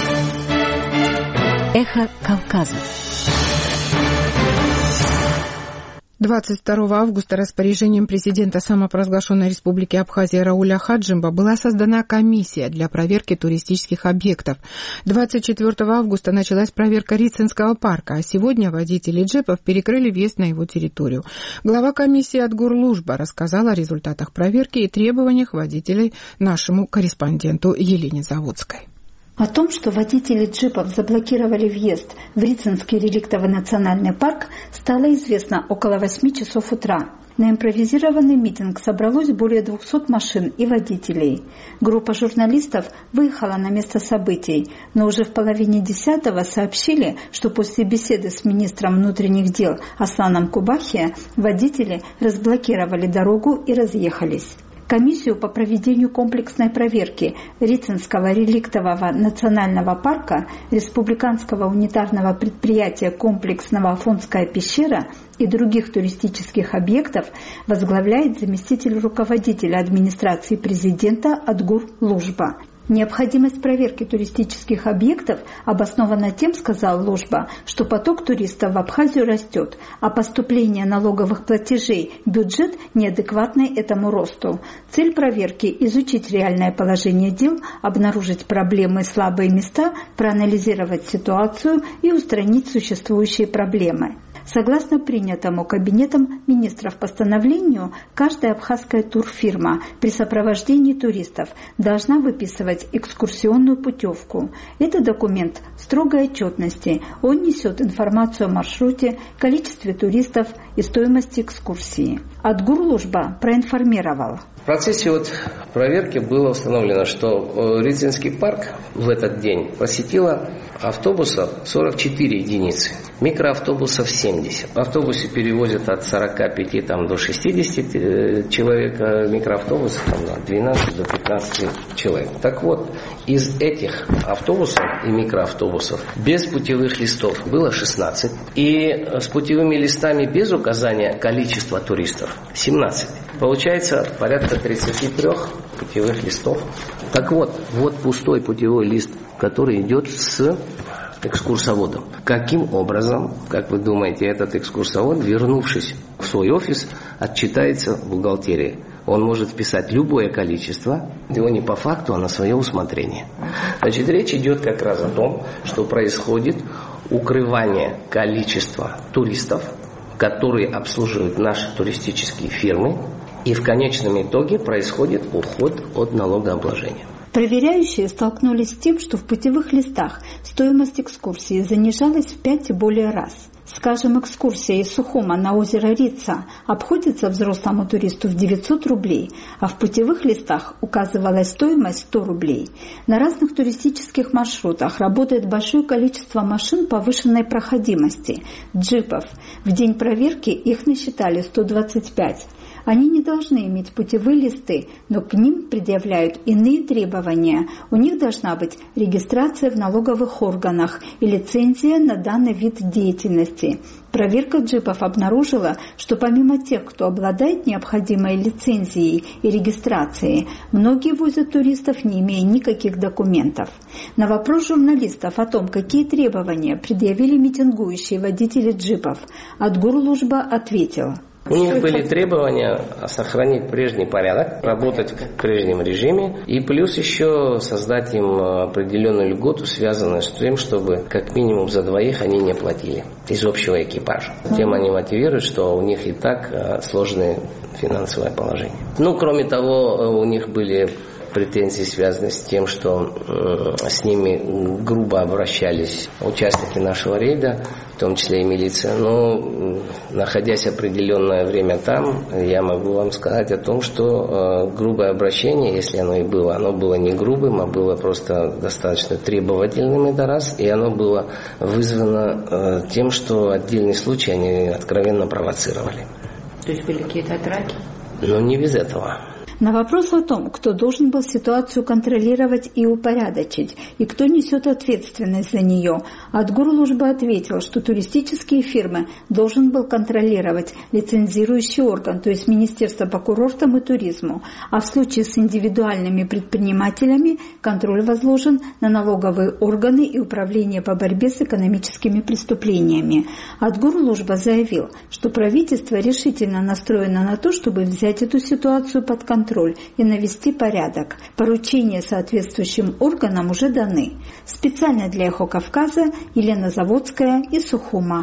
Эхо Кавказа.
двадцать второго августа распоряжением президента самопровозглашенной республики Абхазия Рауля Хаджимба была создана комиссия для проверки туристических объектов. двадцать четвёртого августа началась проверка Рицинского парка, а сегодня водители джипов перекрыли въезд на его территорию. Глава комиссии Адгур Лужба рассказал о результатах проверки и требованиях водителей нашему корреспонденту Елене Заводской.
О том, что водители джипов заблокировали въезд в Рицинский реликтовый национальный парк, стало известно около восьми часов утра. На импровизированный митинг собралось более двухсот машин и водителей. Группа журналистов выехала на место событий, но уже в половине десятого сообщили, что после беседы с министром внутренних дел Асланом Кубахи водители разблокировали дорогу и разъехались. Комиссию по проведению комплексной проверки Рицинского реликтового национального парка, Республиканского унитарного предприятия комплексного Афонская пещера и других туристических объектов возглавляет заместитель руководителя администрации президента Адгур Лужба. Необходимость проверки туристических объектов обоснована тем, сказал Лужба, что поток туристов в Абхазию растет, а поступление налоговых платежей в бюджет неадекватны этому росту. Цель проверки – изучить реальное положение дел, обнаружить проблемы и слабые места, проанализировать ситуацию и устранить существующие проблемы. Согласно принятому Кабинетом министров постановлению, каждая абхазская турфирма при сопровождении туристов должна выписывать экскурсионную путевку. Это документ строгой отчетности. Он несет информацию о маршруте, количестве туристов и стоимости экскурсии. Адгур Лужба проинформировал.
В процессе вот проверки было установлено, что Рицинский парк в этот день посетило автобусов сорок четыре единицы, микроавтобусов семьдесят. Автобусы перевозят от сорока пяти там, до шестидесяти человек, а микроавтобусы там, от двенадцати до пятнадцати человек. Так вот, из этих автобусов и микроавтобусов без путевых листов было шестнадцать, и с путевыми листами без указания количества туристов семнадцать. Получается порядка тридцати трёх путевых листов. Так вот, вот пустой путевой лист, который идет с экскурсоводом. Каким образом, как вы думаете, этот экскурсовод, вернувшись в свой офис, отчитается в бухгалтерии? Он может вписать любое количество, его не по факту, а на свое усмотрение. Значит, речь идет как раз о том, что происходит укрывание количества туристов, которые обслуживают наши туристические фирмы, и в конечном итоге происходит уход от налогообложения.
Проверяющие столкнулись с тем, что в путевых листах стоимость экскурсии занижалась в пять и более раз. Скажем, экскурсия из Сухума на озеро Рица обходится взрослому туристу в девятьсот рублей, а в путевых листах указывалась стоимость сто рублей. На разных туристических маршрутах работает большое количество машин повышенной проходимости, джипов. В день проверки их насчитали сто двадцать пять. Они не должны иметь путевые листы, но к ним предъявляют иные требования. У них должна быть регистрация в налоговых органах и лицензия на данный вид деятельности. Проверка джипов обнаружила, что помимо тех, кто обладает необходимой лицензией и регистрацией, многие возят туристов, не имея никаких документов. На вопрос журналистов о том, какие требования предъявили митингующие водители джипов, Адгур Лужба ответил.
У них были требования сохранить прежний порядок, работать в прежнем режиме и плюс еще создать им определенную льготу, связанную с тем, чтобы как минимум за двоих они не платили из общего экипажа. Тем они мотивируют, что у них и так сложное финансовое положение. Ну, кроме того, у них были претензии связаны с тем, что э, с ними грубо обращались участники нашего рейда, в том числе и милиция. Но, э, находясь определенное время там, я могу вам сказать о том, что э, грубое обращение, если оно и было, оно было не грубым, а было просто достаточно требовательным, это раз, и оно было вызвано э, тем, что отдельные случаи они откровенно провоцировали.
То есть были какие-то драки?
Но не без этого.
На вопрос о том, кто должен был ситуацию контролировать и упорядочить, и кто несет ответственность за нее, Адгур Лужба ответил, что туристические фирмы должен был контролировать лицензирующий орган, то есть Министерство по курортам и туризму, а в случае с индивидуальными предпринимателями контроль возложен на налоговые органы и Управление по борьбе с экономическими преступлениями. Адгур Лужба заявил, что правительство решительно настроено на то, чтобы взять эту ситуацию под контроль и навести порядок. Поручения соответствующим органам уже даны. Специально для «Эхо Кавказа» Елена Заводская из Сухума.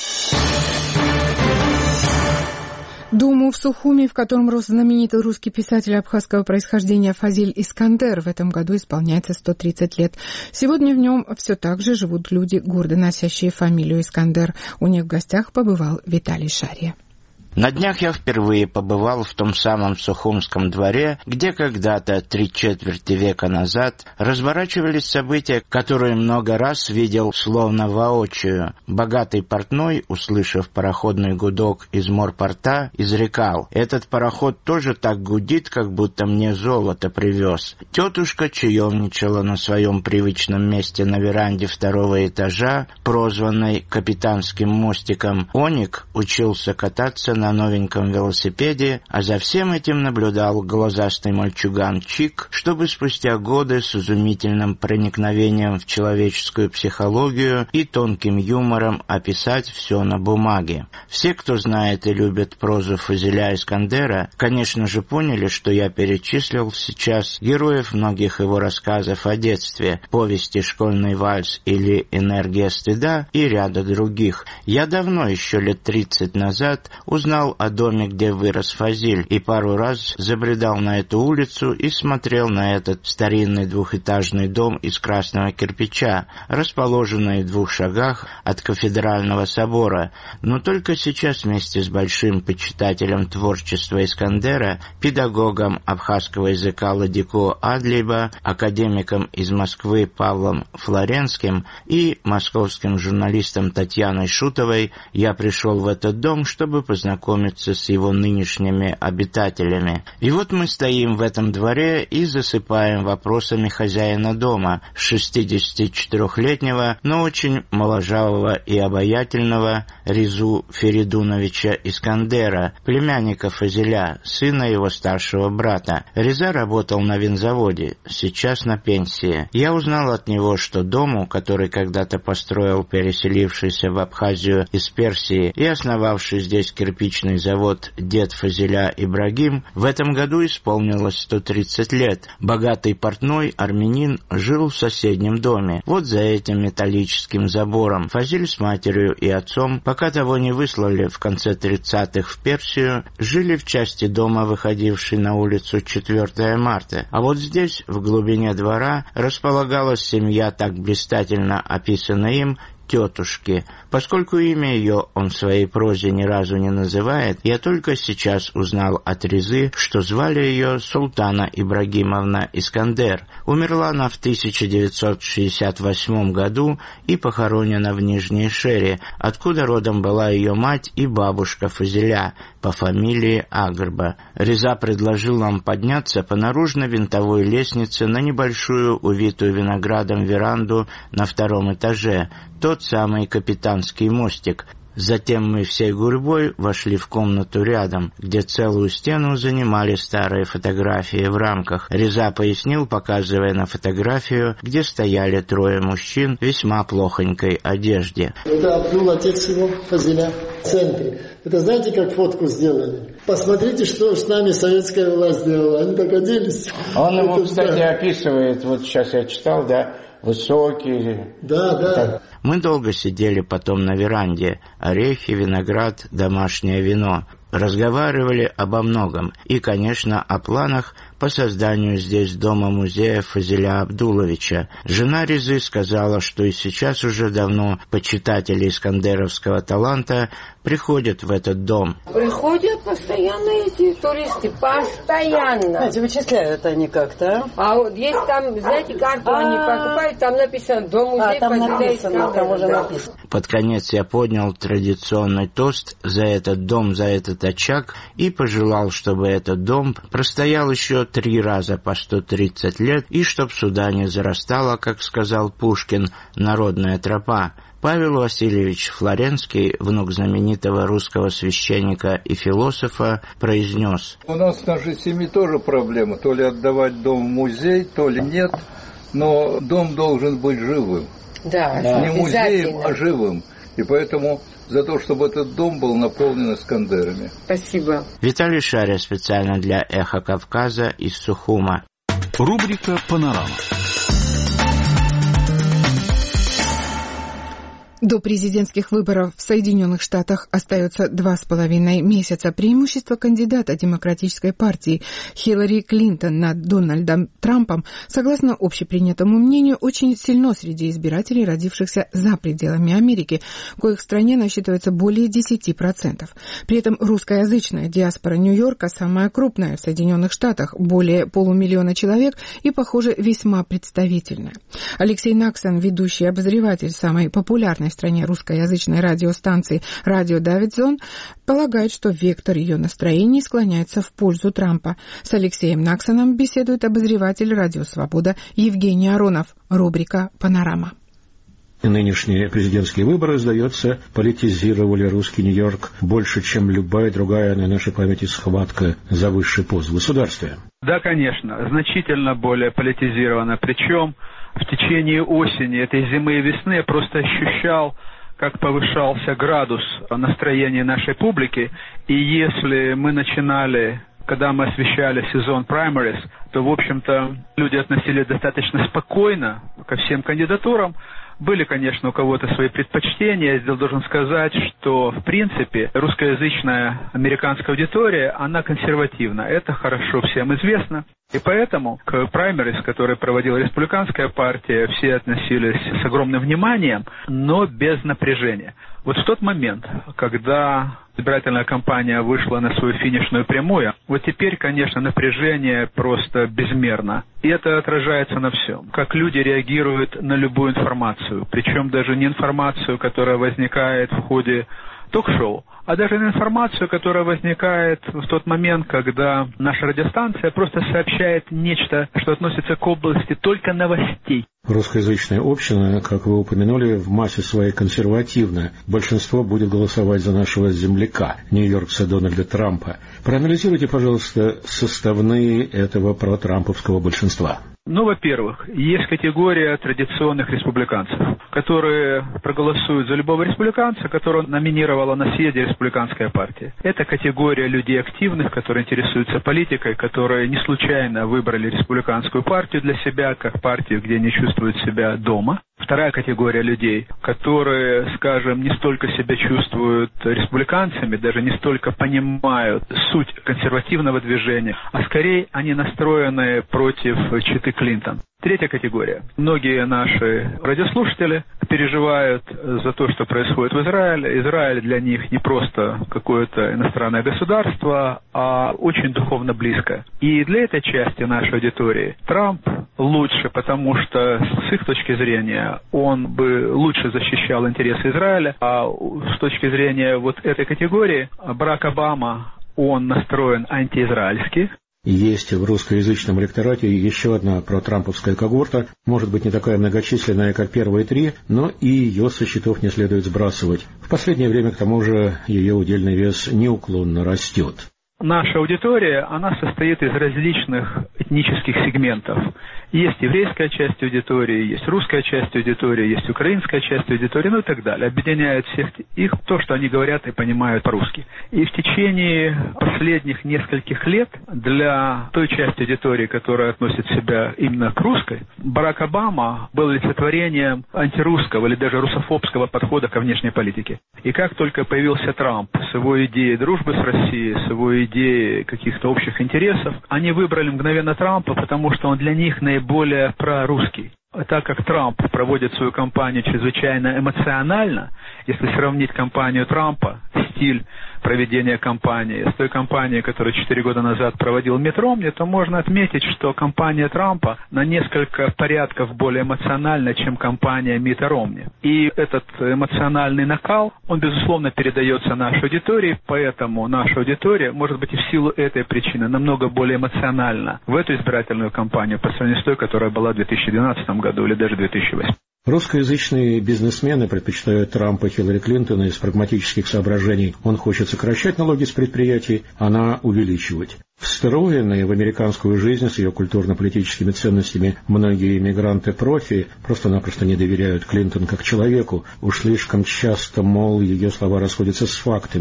Дому в Сухуми, в котором рос знаменитый русский писатель абхазского происхождения Фазиль Искандер, в этом году исполняется сто тридцать лет. Сегодня в нем все так же живут люди, гордо носящие фамилию Искандер. У них в гостях побывал Виталий Шария.
На днях я впервые побывал в том самом Сухумском дворе, где когда-то, три четверти века назад, разворачивались события, которые много раз видел словно воочию. Богатый портной, услышав пароходный гудок из морпорта, изрекал: «Этот пароход тоже так гудит, как будто мне золото привез». Тетушка чаевничала на своем привычном месте на веранде второго этажа, прозванной «Капитанским мостиком». Оник учился кататься на новеньком велосипеде, а за всем этим наблюдал глазастый мальчуган Чик, чтобы спустя годы с изумительным проникновением в человеческую психологию и тонким юмором описать все на бумаге. Все, кто знает и любит прозу Фазиля Искандера, конечно же поняли, что я перечислил сейчас героев многих его рассказов о детстве, повести «Школьный вальс» или «Энергия стыда» и ряда других. Я давно, еще лет тридцать назад, узнал о доме, где вырос Фазиль, и пару раз забредал на эту улицу и смотрел на этот старинный двухэтажный дом из красного кирпича, расположенный в двух шагах от кафедрального собора. Но только сейчас вместе с большим почитателем творчества Искандера, педагогом абхазского языка Ладико Адлиба, академиком из Москвы Павлом Флоренским и московским журналистом Татьяной Шутовой я пришел в этот дом, чтобы познакомиться с его нынешними обитателями. И вот мы стоим в этом дворе и засыпаем вопросами хозяина дома, шестидесятичетырехлетнего, но очень моложавого и обаятельного Резу Феридуновича Искандера, племянника Фазиля, сына его старшего брата. Реза работал на винзаводе, сейчас на пенсии. Я узнал от него, что дому, который когда-то построил переселившийся в Абхазию из Персии и основавший здесь кирпичный завод дед Фазиля Ибрагим, в этом году исполнилось сто тридцать лет. Богатый портной армянин жил в соседнем доме, вот за этим металлическим забором. Фазиль с матерью и отцом, пока того не выслали в конце тридцатых в Персию, жили в части дома, выходившей на улицу четвёртого марта. А вот здесь, в глубине двора, располагалась семья, так блистательно описанная им, тетушки. Поскольку имя ее он в своей прозе ни разу не называет, я только сейчас узнал от Резы, что звали ее Султана Ибрагимовна Искандер. Умерла она в тысяча девятьсот шестьдесят восьмом году и похоронена в Нижней Шере, откуда родом была ее мать и бабушка Фазиля по фамилии Агрба. Реза предложил нам подняться по наружной винтовой лестнице на небольшую, увитую виноградом веранду на втором этаже, тот самый Капитанский мостик. Затем мы всей гурьбой вошли в комнату рядом, где целую стену занимали старые фотографии в рамках. Реза пояснил, показывая на фотографию, где стояли трое мужчин в весьма плохонькой одежде.
Это Абдул, отец его, Фазиля, в центре. Это знаете, как фотку сделали? Посмотрите, что с нами советская власть сделала. Они так оделись.
Он его, кстати, описывает, вот сейчас я читал, да, высокий.
Да, да.
Мы долго сидели потом на веранде. Орехи, виноград, домашнее вино. Разговаривали обо многом. И, конечно, о планах по созданию здесь дома-музея Фазиля Абдуловича. Жена Резы сказала, что и сейчас уже давно почитатели искандеровского таланта приходят в этот дом.
Приходят постоянно эти туристы, постоянно.
Знаете, вычисляют они как-то,
а? А вот есть там, знаете, карту А-а-а. они покупают, там написано «Дом-музей
а,
Фазиля Искандера».
Там уже написано.
Под конец я поднял традиционный тост за этот дом, за этот очаг и пожелал, чтобы этот дом простоял еще три раза по сто тридцать лет, и чтоб сюда не зарастала, как сказал Пушкин, народная тропа. Павел Васильевич Флоренский, внук знаменитого русского священника и философа, произнес:
«У нас в нашей семье тоже проблема, то ли отдавать дом в музей, то ли нет, но дом должен быть живым».
Да,
не музеем, а живым. И поэтому за то, чтобы этот дом был наполнен Искандерами.
Спасибо.
Виталий Шаря специально для «Эхо Кавказа» из Сухума.
Рубрика «Панорама».
До президентских выборов в Соединенных Штатах остается два с половиной месяца. Преимущество кандидата Демократической партии Хиллари Клинтон над Дональдом Трампом, согласно общепринятому мнению, очень сильно среди избирателей, родившихся за пределами Америки, коих в стране насчитывается более десять процентов. При этом русскоязычная диаспора Нью-Йорка самая крупная в Соединенных Штатах, более полумиллиона человек и, похоже, весьма представительная. Алексей Наксон, ведущий обозреватель самой популярной в стране русскоязычной радиостанции «Радио Давидсон», полагает, что вектор ее настроений склоняется в пользу Трампа. С Алексеем Наксоном беседует обозреватель «Радио Свобода» Евгений Аронов. Рубрика «Панорама».
Нынешние президентские выборы, сдается, политизировали русский Нью-Йорк больше, чем любая другая на нашей памяти схватка за высший пост в государстве.
Да, конечно, значительно более политизировано. Причем в течение осени, этой зимы и весны я просто ощущал, как повышался градус настроения нашей публики. И если мы начинали, когда мы освещали сезон праймерис, то, в общем-то, люди относились достаточно спокойно ко всем кандидатурам. Были, конечно, у кого-то свои предпочтения. Я должен сказать, что, в принципе, русскоязычная американская аудитория, она консервативна. Это хорошо всем известно. И поэтому к праймерис, которые проводила республиканская партия, все относились с огромным вниманием, но без напряжения. Вот в тот момент, когда избирательная кампания вышла на свою финишную прямую, вот теперь, конечно, напряжение просто безмерно. И это отражается на всем. Как люди реагируют на любую информацию. Причем даже не информацию, которая возникает в ходе ток-шоу, а даже на информацию, которая возникает в тот момент, когда наша радиостанция просто сообщает нечто, что относится к области только новостей.
Русскоязычная община, как вы упомянули, в массе своей консервативна. Большинство будет голосовать за нашего земляка, нью-йоркца Дональда Трампа. Проанализируйте, пожалуйста, составные этого протрамповского большинства.
Ну, во-первых, есть категория традиционных республиканцев, которые проголосуют за любого республиканца, которого номинировала на съезде республиканская партия. Это категория людей активных, которые интересуются политикой, которые не случайно выбрали республиканскую партию для себя, как партию, где они чувствуют себя дома. Вторая категория людей, которые, скажем, не столько себя чувствуют республиканцами, даже не столько понимают суть консервативного движения, а скорее они настроены против четы Клинтон. Третья категория. Многие наши радиослушатели переживают за то, что происходит в Израиле. Израиль для них не просто какое-то иностранное государство, а очень духовно близкое. И для этой части нашей аудитории Трамп лучше, потому что с их точки зрения он бы лучше защищал интересы Израиля, а с точки зрения вот этой категории Барак Обама, он настроен антиизраильски.
Есть в русскоязычном электорате еще одна протрамповская когорта, может быть не такая многочисленная, как первые три, но и ее со счетов не следует сбрасывать. В последнее время, к тому же, ее удельный вес неуклонно растет.
Наша аудитория, она состоит из различных этнических сегментов. Есть еврейская часть аудитории, есть русская часть аудитории, есть украинская часть аудитории, ну и так далее. Объединяет всех их то, что они говорят и понимают по-русски. И в течение последних нескольких лет для той части аудитории, которая относит себя именно к русской, Барак Обама был олицетворением антирусского или даже русофобского подхода ко внешней политике. И как только появился Трамп с его идеей дружбы с Россией, с его идеей каких-то общих интересов, они выбрали мгновенно Трампа, потому что он для них наиболее прорусский. Так как Трамп проводит свою кампанию чрезвычайно эмоционально, если сравнить кампанию Трампа, стиль проведения кампании с той кампанией, которую четыре года назад проводил Митт Ромни, то можно отметить, что кампания Трампа на несколько порядков более эмоциональна, чем кампания Митта Ромни. И этот эмоциональный накал, он, безусловно, передается нашей аудитории, поэтому наша аудитория, может быть, и в силу этой причины намного более эмоциональна в эту избирательную кампанию по сравнению с той, которая была в две тысячи двенадцатом году или даже в две тысячи восьмом.
Русскоязычные бизнесмены предпочитают Трампа Хиллари Клинтона из прагматических соображений. Он хочет сокращать налоги с предприятий, она увеличивать. Встроенные в американскую жизнь с ее культурно-политическими ценностями многие иммигранты-профи просто-напросто не доверяют Клинтон как человеку. Уж слишком часто, мол, ее слова расходятся с фактами.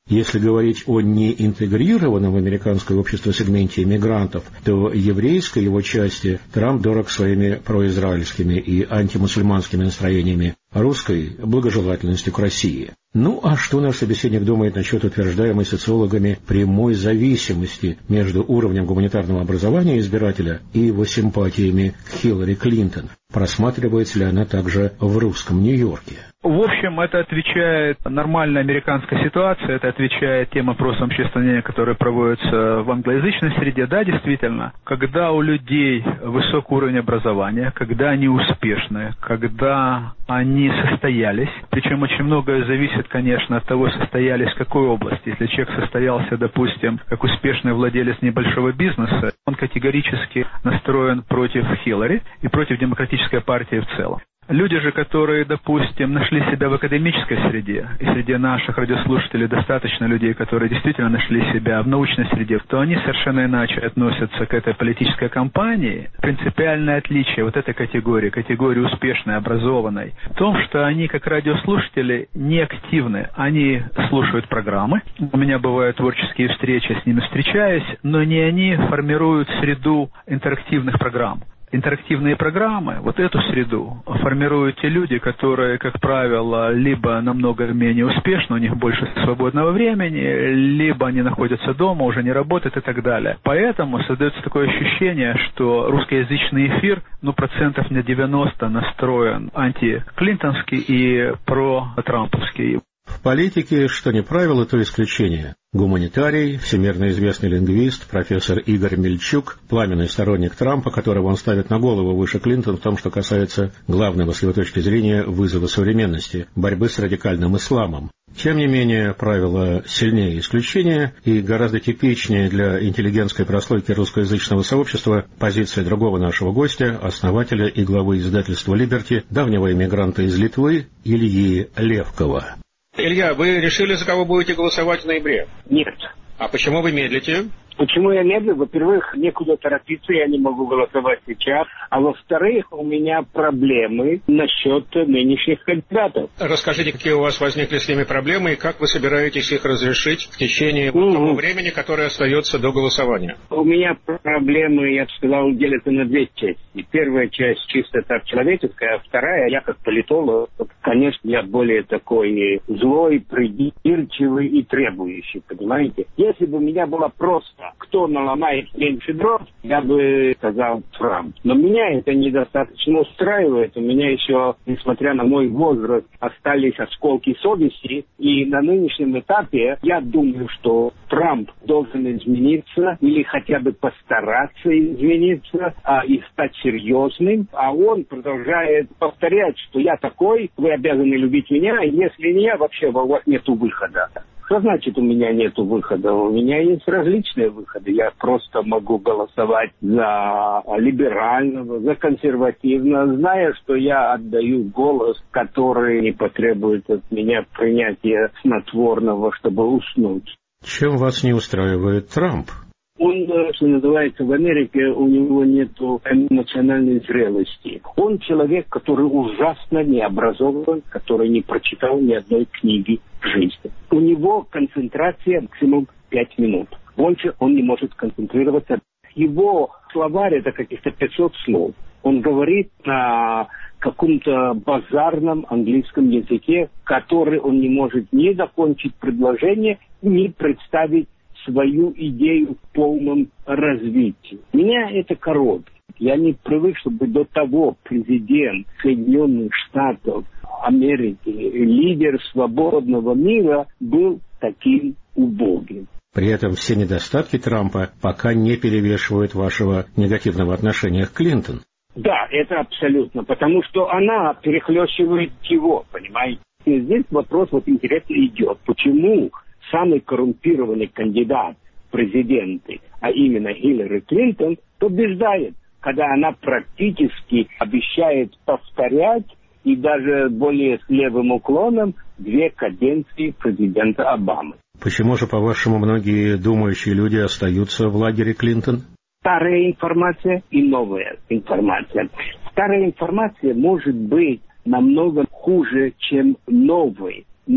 Если говорить о неинтегрированном в американское общество сегменте иммигрантов, то еврейской его части Трамп дорог своими произраильскими и антимусульманскими настроениями, русской – благожелательностью к России. Ну, а что наш собеседник думает насчет утверждаемой социологами прямой зависимости между уровнем гуманитарного образования избирателя и его симпатиями к Хиллари Клинтон? Просматривается ли она также в русском Нью-Йорке?
В общем, это отвечает нормальной американской ситуации, это отвечает тем опросам общественного мнения, которые проводятся в англоязычной среде. Да, действительно, когда у людей высокий уровень образования, когда они успешны, когда они состоялись, причем очень многое зависит, конечно, от того, состоялись в какой области. Если человек состоялся, допустим, как успешный владелец небольшого бизнеса, он категорически настроен против Хиллари и против демократической партии в целом. Люди же, которые, допустим, нашли себя в академической среде, и среди наших радиослушателей достаточно людей, которые действительно нашли себя в научной среде, то они совершенно иначе относятся к этой политической кампании. Принципиальное отличие вот этой категории, категории успешной, образованной, в том, что они, как радиослушатели, не активны. Они слушают программы. У меня бывают творческие встречи, с ними встречаюсь, но не они формируют среду интерактивных программ. Интерактивные программы, вот эту среду формируют те люди, которые, как правило, либо намного менее успешны, у них больше свободного времени, либо они находятся дома, уже не работают и так далее. Поэтому создается такое ощущение, что русскоязычный эфир, ну, процентов на девяносто настроен антиклинтонский и про-трамповский.
В политике, что не правило, то исключение. Гуманитарий, всемирно известный лингвист, профессор Игорь Мельчук, пламенный сторонник Трампа, которого он ставит на голову выше Клинтон в том, что касается главного, с его точки зрения, вызова современности – борьбы с радикальным исламом. Тем не менее, правило сильнее исключения, и гораздо типичнее для интеллигентской прослойки русскоязычного сообщества позиция другого нашего гостя, основателя и главы издательства «Либерти», давнего иммигранта из Литвы Ильи Левкова.
Илья, вы решили, за кого будете голосовать в ноябре?
Нет.
А почему вы медлите?
Почему я медлю? Во-первых, некуда торопиться, я не могу голосовать сейчас. А во-вторых, у меня проблемы насчет нынешних кандидатов.
Расскажите, какие у вас возникли с ними проблемы и как вы собираетесь их разрешить в течение mm-hmm. того времени, которое остается до голосования?
У меня проблемы, я бы сказал, делятся на две части. Первая часть чисто так человеческая, а вторая, я как политолог, конечно, я более такой злой, придирчивый и требующий, понимаете? Если бы у меня было просто кто наломает меньше дров, я бы сказал Трамп. Но меня это недостаточно устраивает. У меня еще, несмотря на мой возраст, остались осколки совести. И на нынешнем этапе я думаю, что Трамп должен измениться или хотя бы постараться измениться а, и стать серьезным. А он продолжает повторять, что я такой, вы обязаны любить меня, и если не я, вообще у вас нету выхода. Что значит у меня нету выхода? У меня есть различные выходы. Я просто могу голосовать за либерального, за консервативного, зная, что я отдаю голос, который не потребует от меня принятия снотворного, чтобы уснуть.
Чем вас не устраивает Трамп?
Он, что называется, в Америке у него нет эмоциональной зрелости. Он человек, который ужасно необразован, который не прочитал ни одной книги в жизни. У него концентрация максимум пять минут. Больше он не может концентрироваться. Его словарь — это каких-то пятьсот слов. Он говорит на каком-то базарном английском языке, который он не может ни закончить предложение, ни представить свою идею в полном развитии. Меня это коробит. Я не привык, чтобы до того президент Соединенных Штатов Америки, лидер свободного мира, был таким убогим.
При этом все недостатки Трампа пока не перевешивают вашего негативного отношения к Клинтон.
Да, это абсолютно, потому что она перехлёстывает его, понимаете. И здесь вопрос вот интересный идет. Почему самый коррумпированный кандидат в президенты, а именно Хиллари Клинтон, побеждает, когда она практически обещает повторять и даже более с левым уклоном две каденции президента Обамы.
Почему же, по-вашему, многие думающие люди остаются в лагере Клинтон?
Старая информация и новая информация. Старая информация может быть намного хуже, чем новая. Но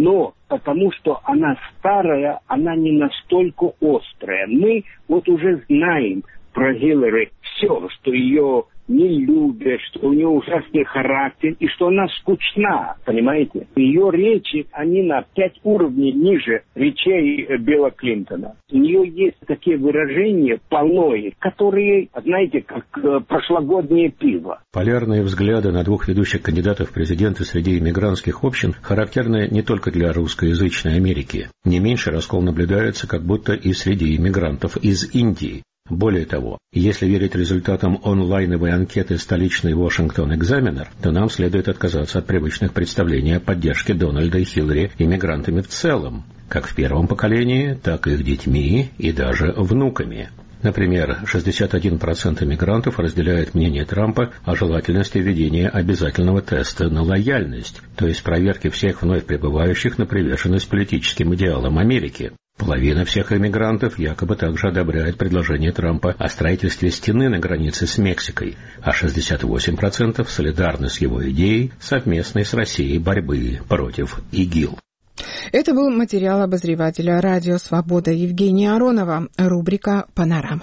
потому что она старая, она не настолько острая. Мы вот уже знаем про Хиллари все, что ее не любят, что у нее ужасный характер и что она скучна, понимаете? Ее речи, они на пять уровней ниже речей Билла Клинтона. У нее есть такие выражения полное, которые, знаете, как э, прошлогоднее пиво.
Полярные взгляды на двух ведущих кандидатов в президенты среди иммигрантских общин характерны не только для русскоязычной Америки. Не меньше раскол наблюдается как будто и среди иммигрантов из Индии. Более того, если верить результатам онлайновой анкеты столичный Washington Examiner, то нам следует отказаться от привычных представлений о поддержке Дональда и Хиллари иммигрантами в целом, как в первом поколении, так и их детьми и даже внуками. Например, шестьдесят один процент иммигрантов разделяет мнение Трампа о желательности введения обязательного теста на лояльность, то есть проверки всех вновь прибывающих на приверженность политическим идеалам Америки. Половина всех иммигрантов якобы также одобряет предложение Трампа о строительстве стены на границе с Мексикой, а шестьдесят восемь процентов солидарны с его идеей совместной с Россией борьбы против ИГИЛ.
Это был материал обозревателя «Радио Свобода» Евгения Аронова, рубрика «Панорама».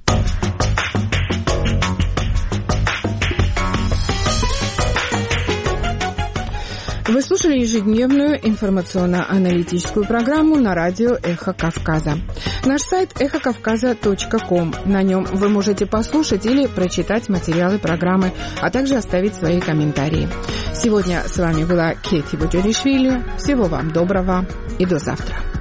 Вы слушали ежедневную информационно-аналитическую программу на радио «Эхо Кавказа». Наш сайт эхо кавказа точка ком. На нем вы можете послушать или прочитать материалы программы, а также оставить свои комментарии. Сегодня с вами была Кетти Буджаришвили. Всего вам доброго и до завтра.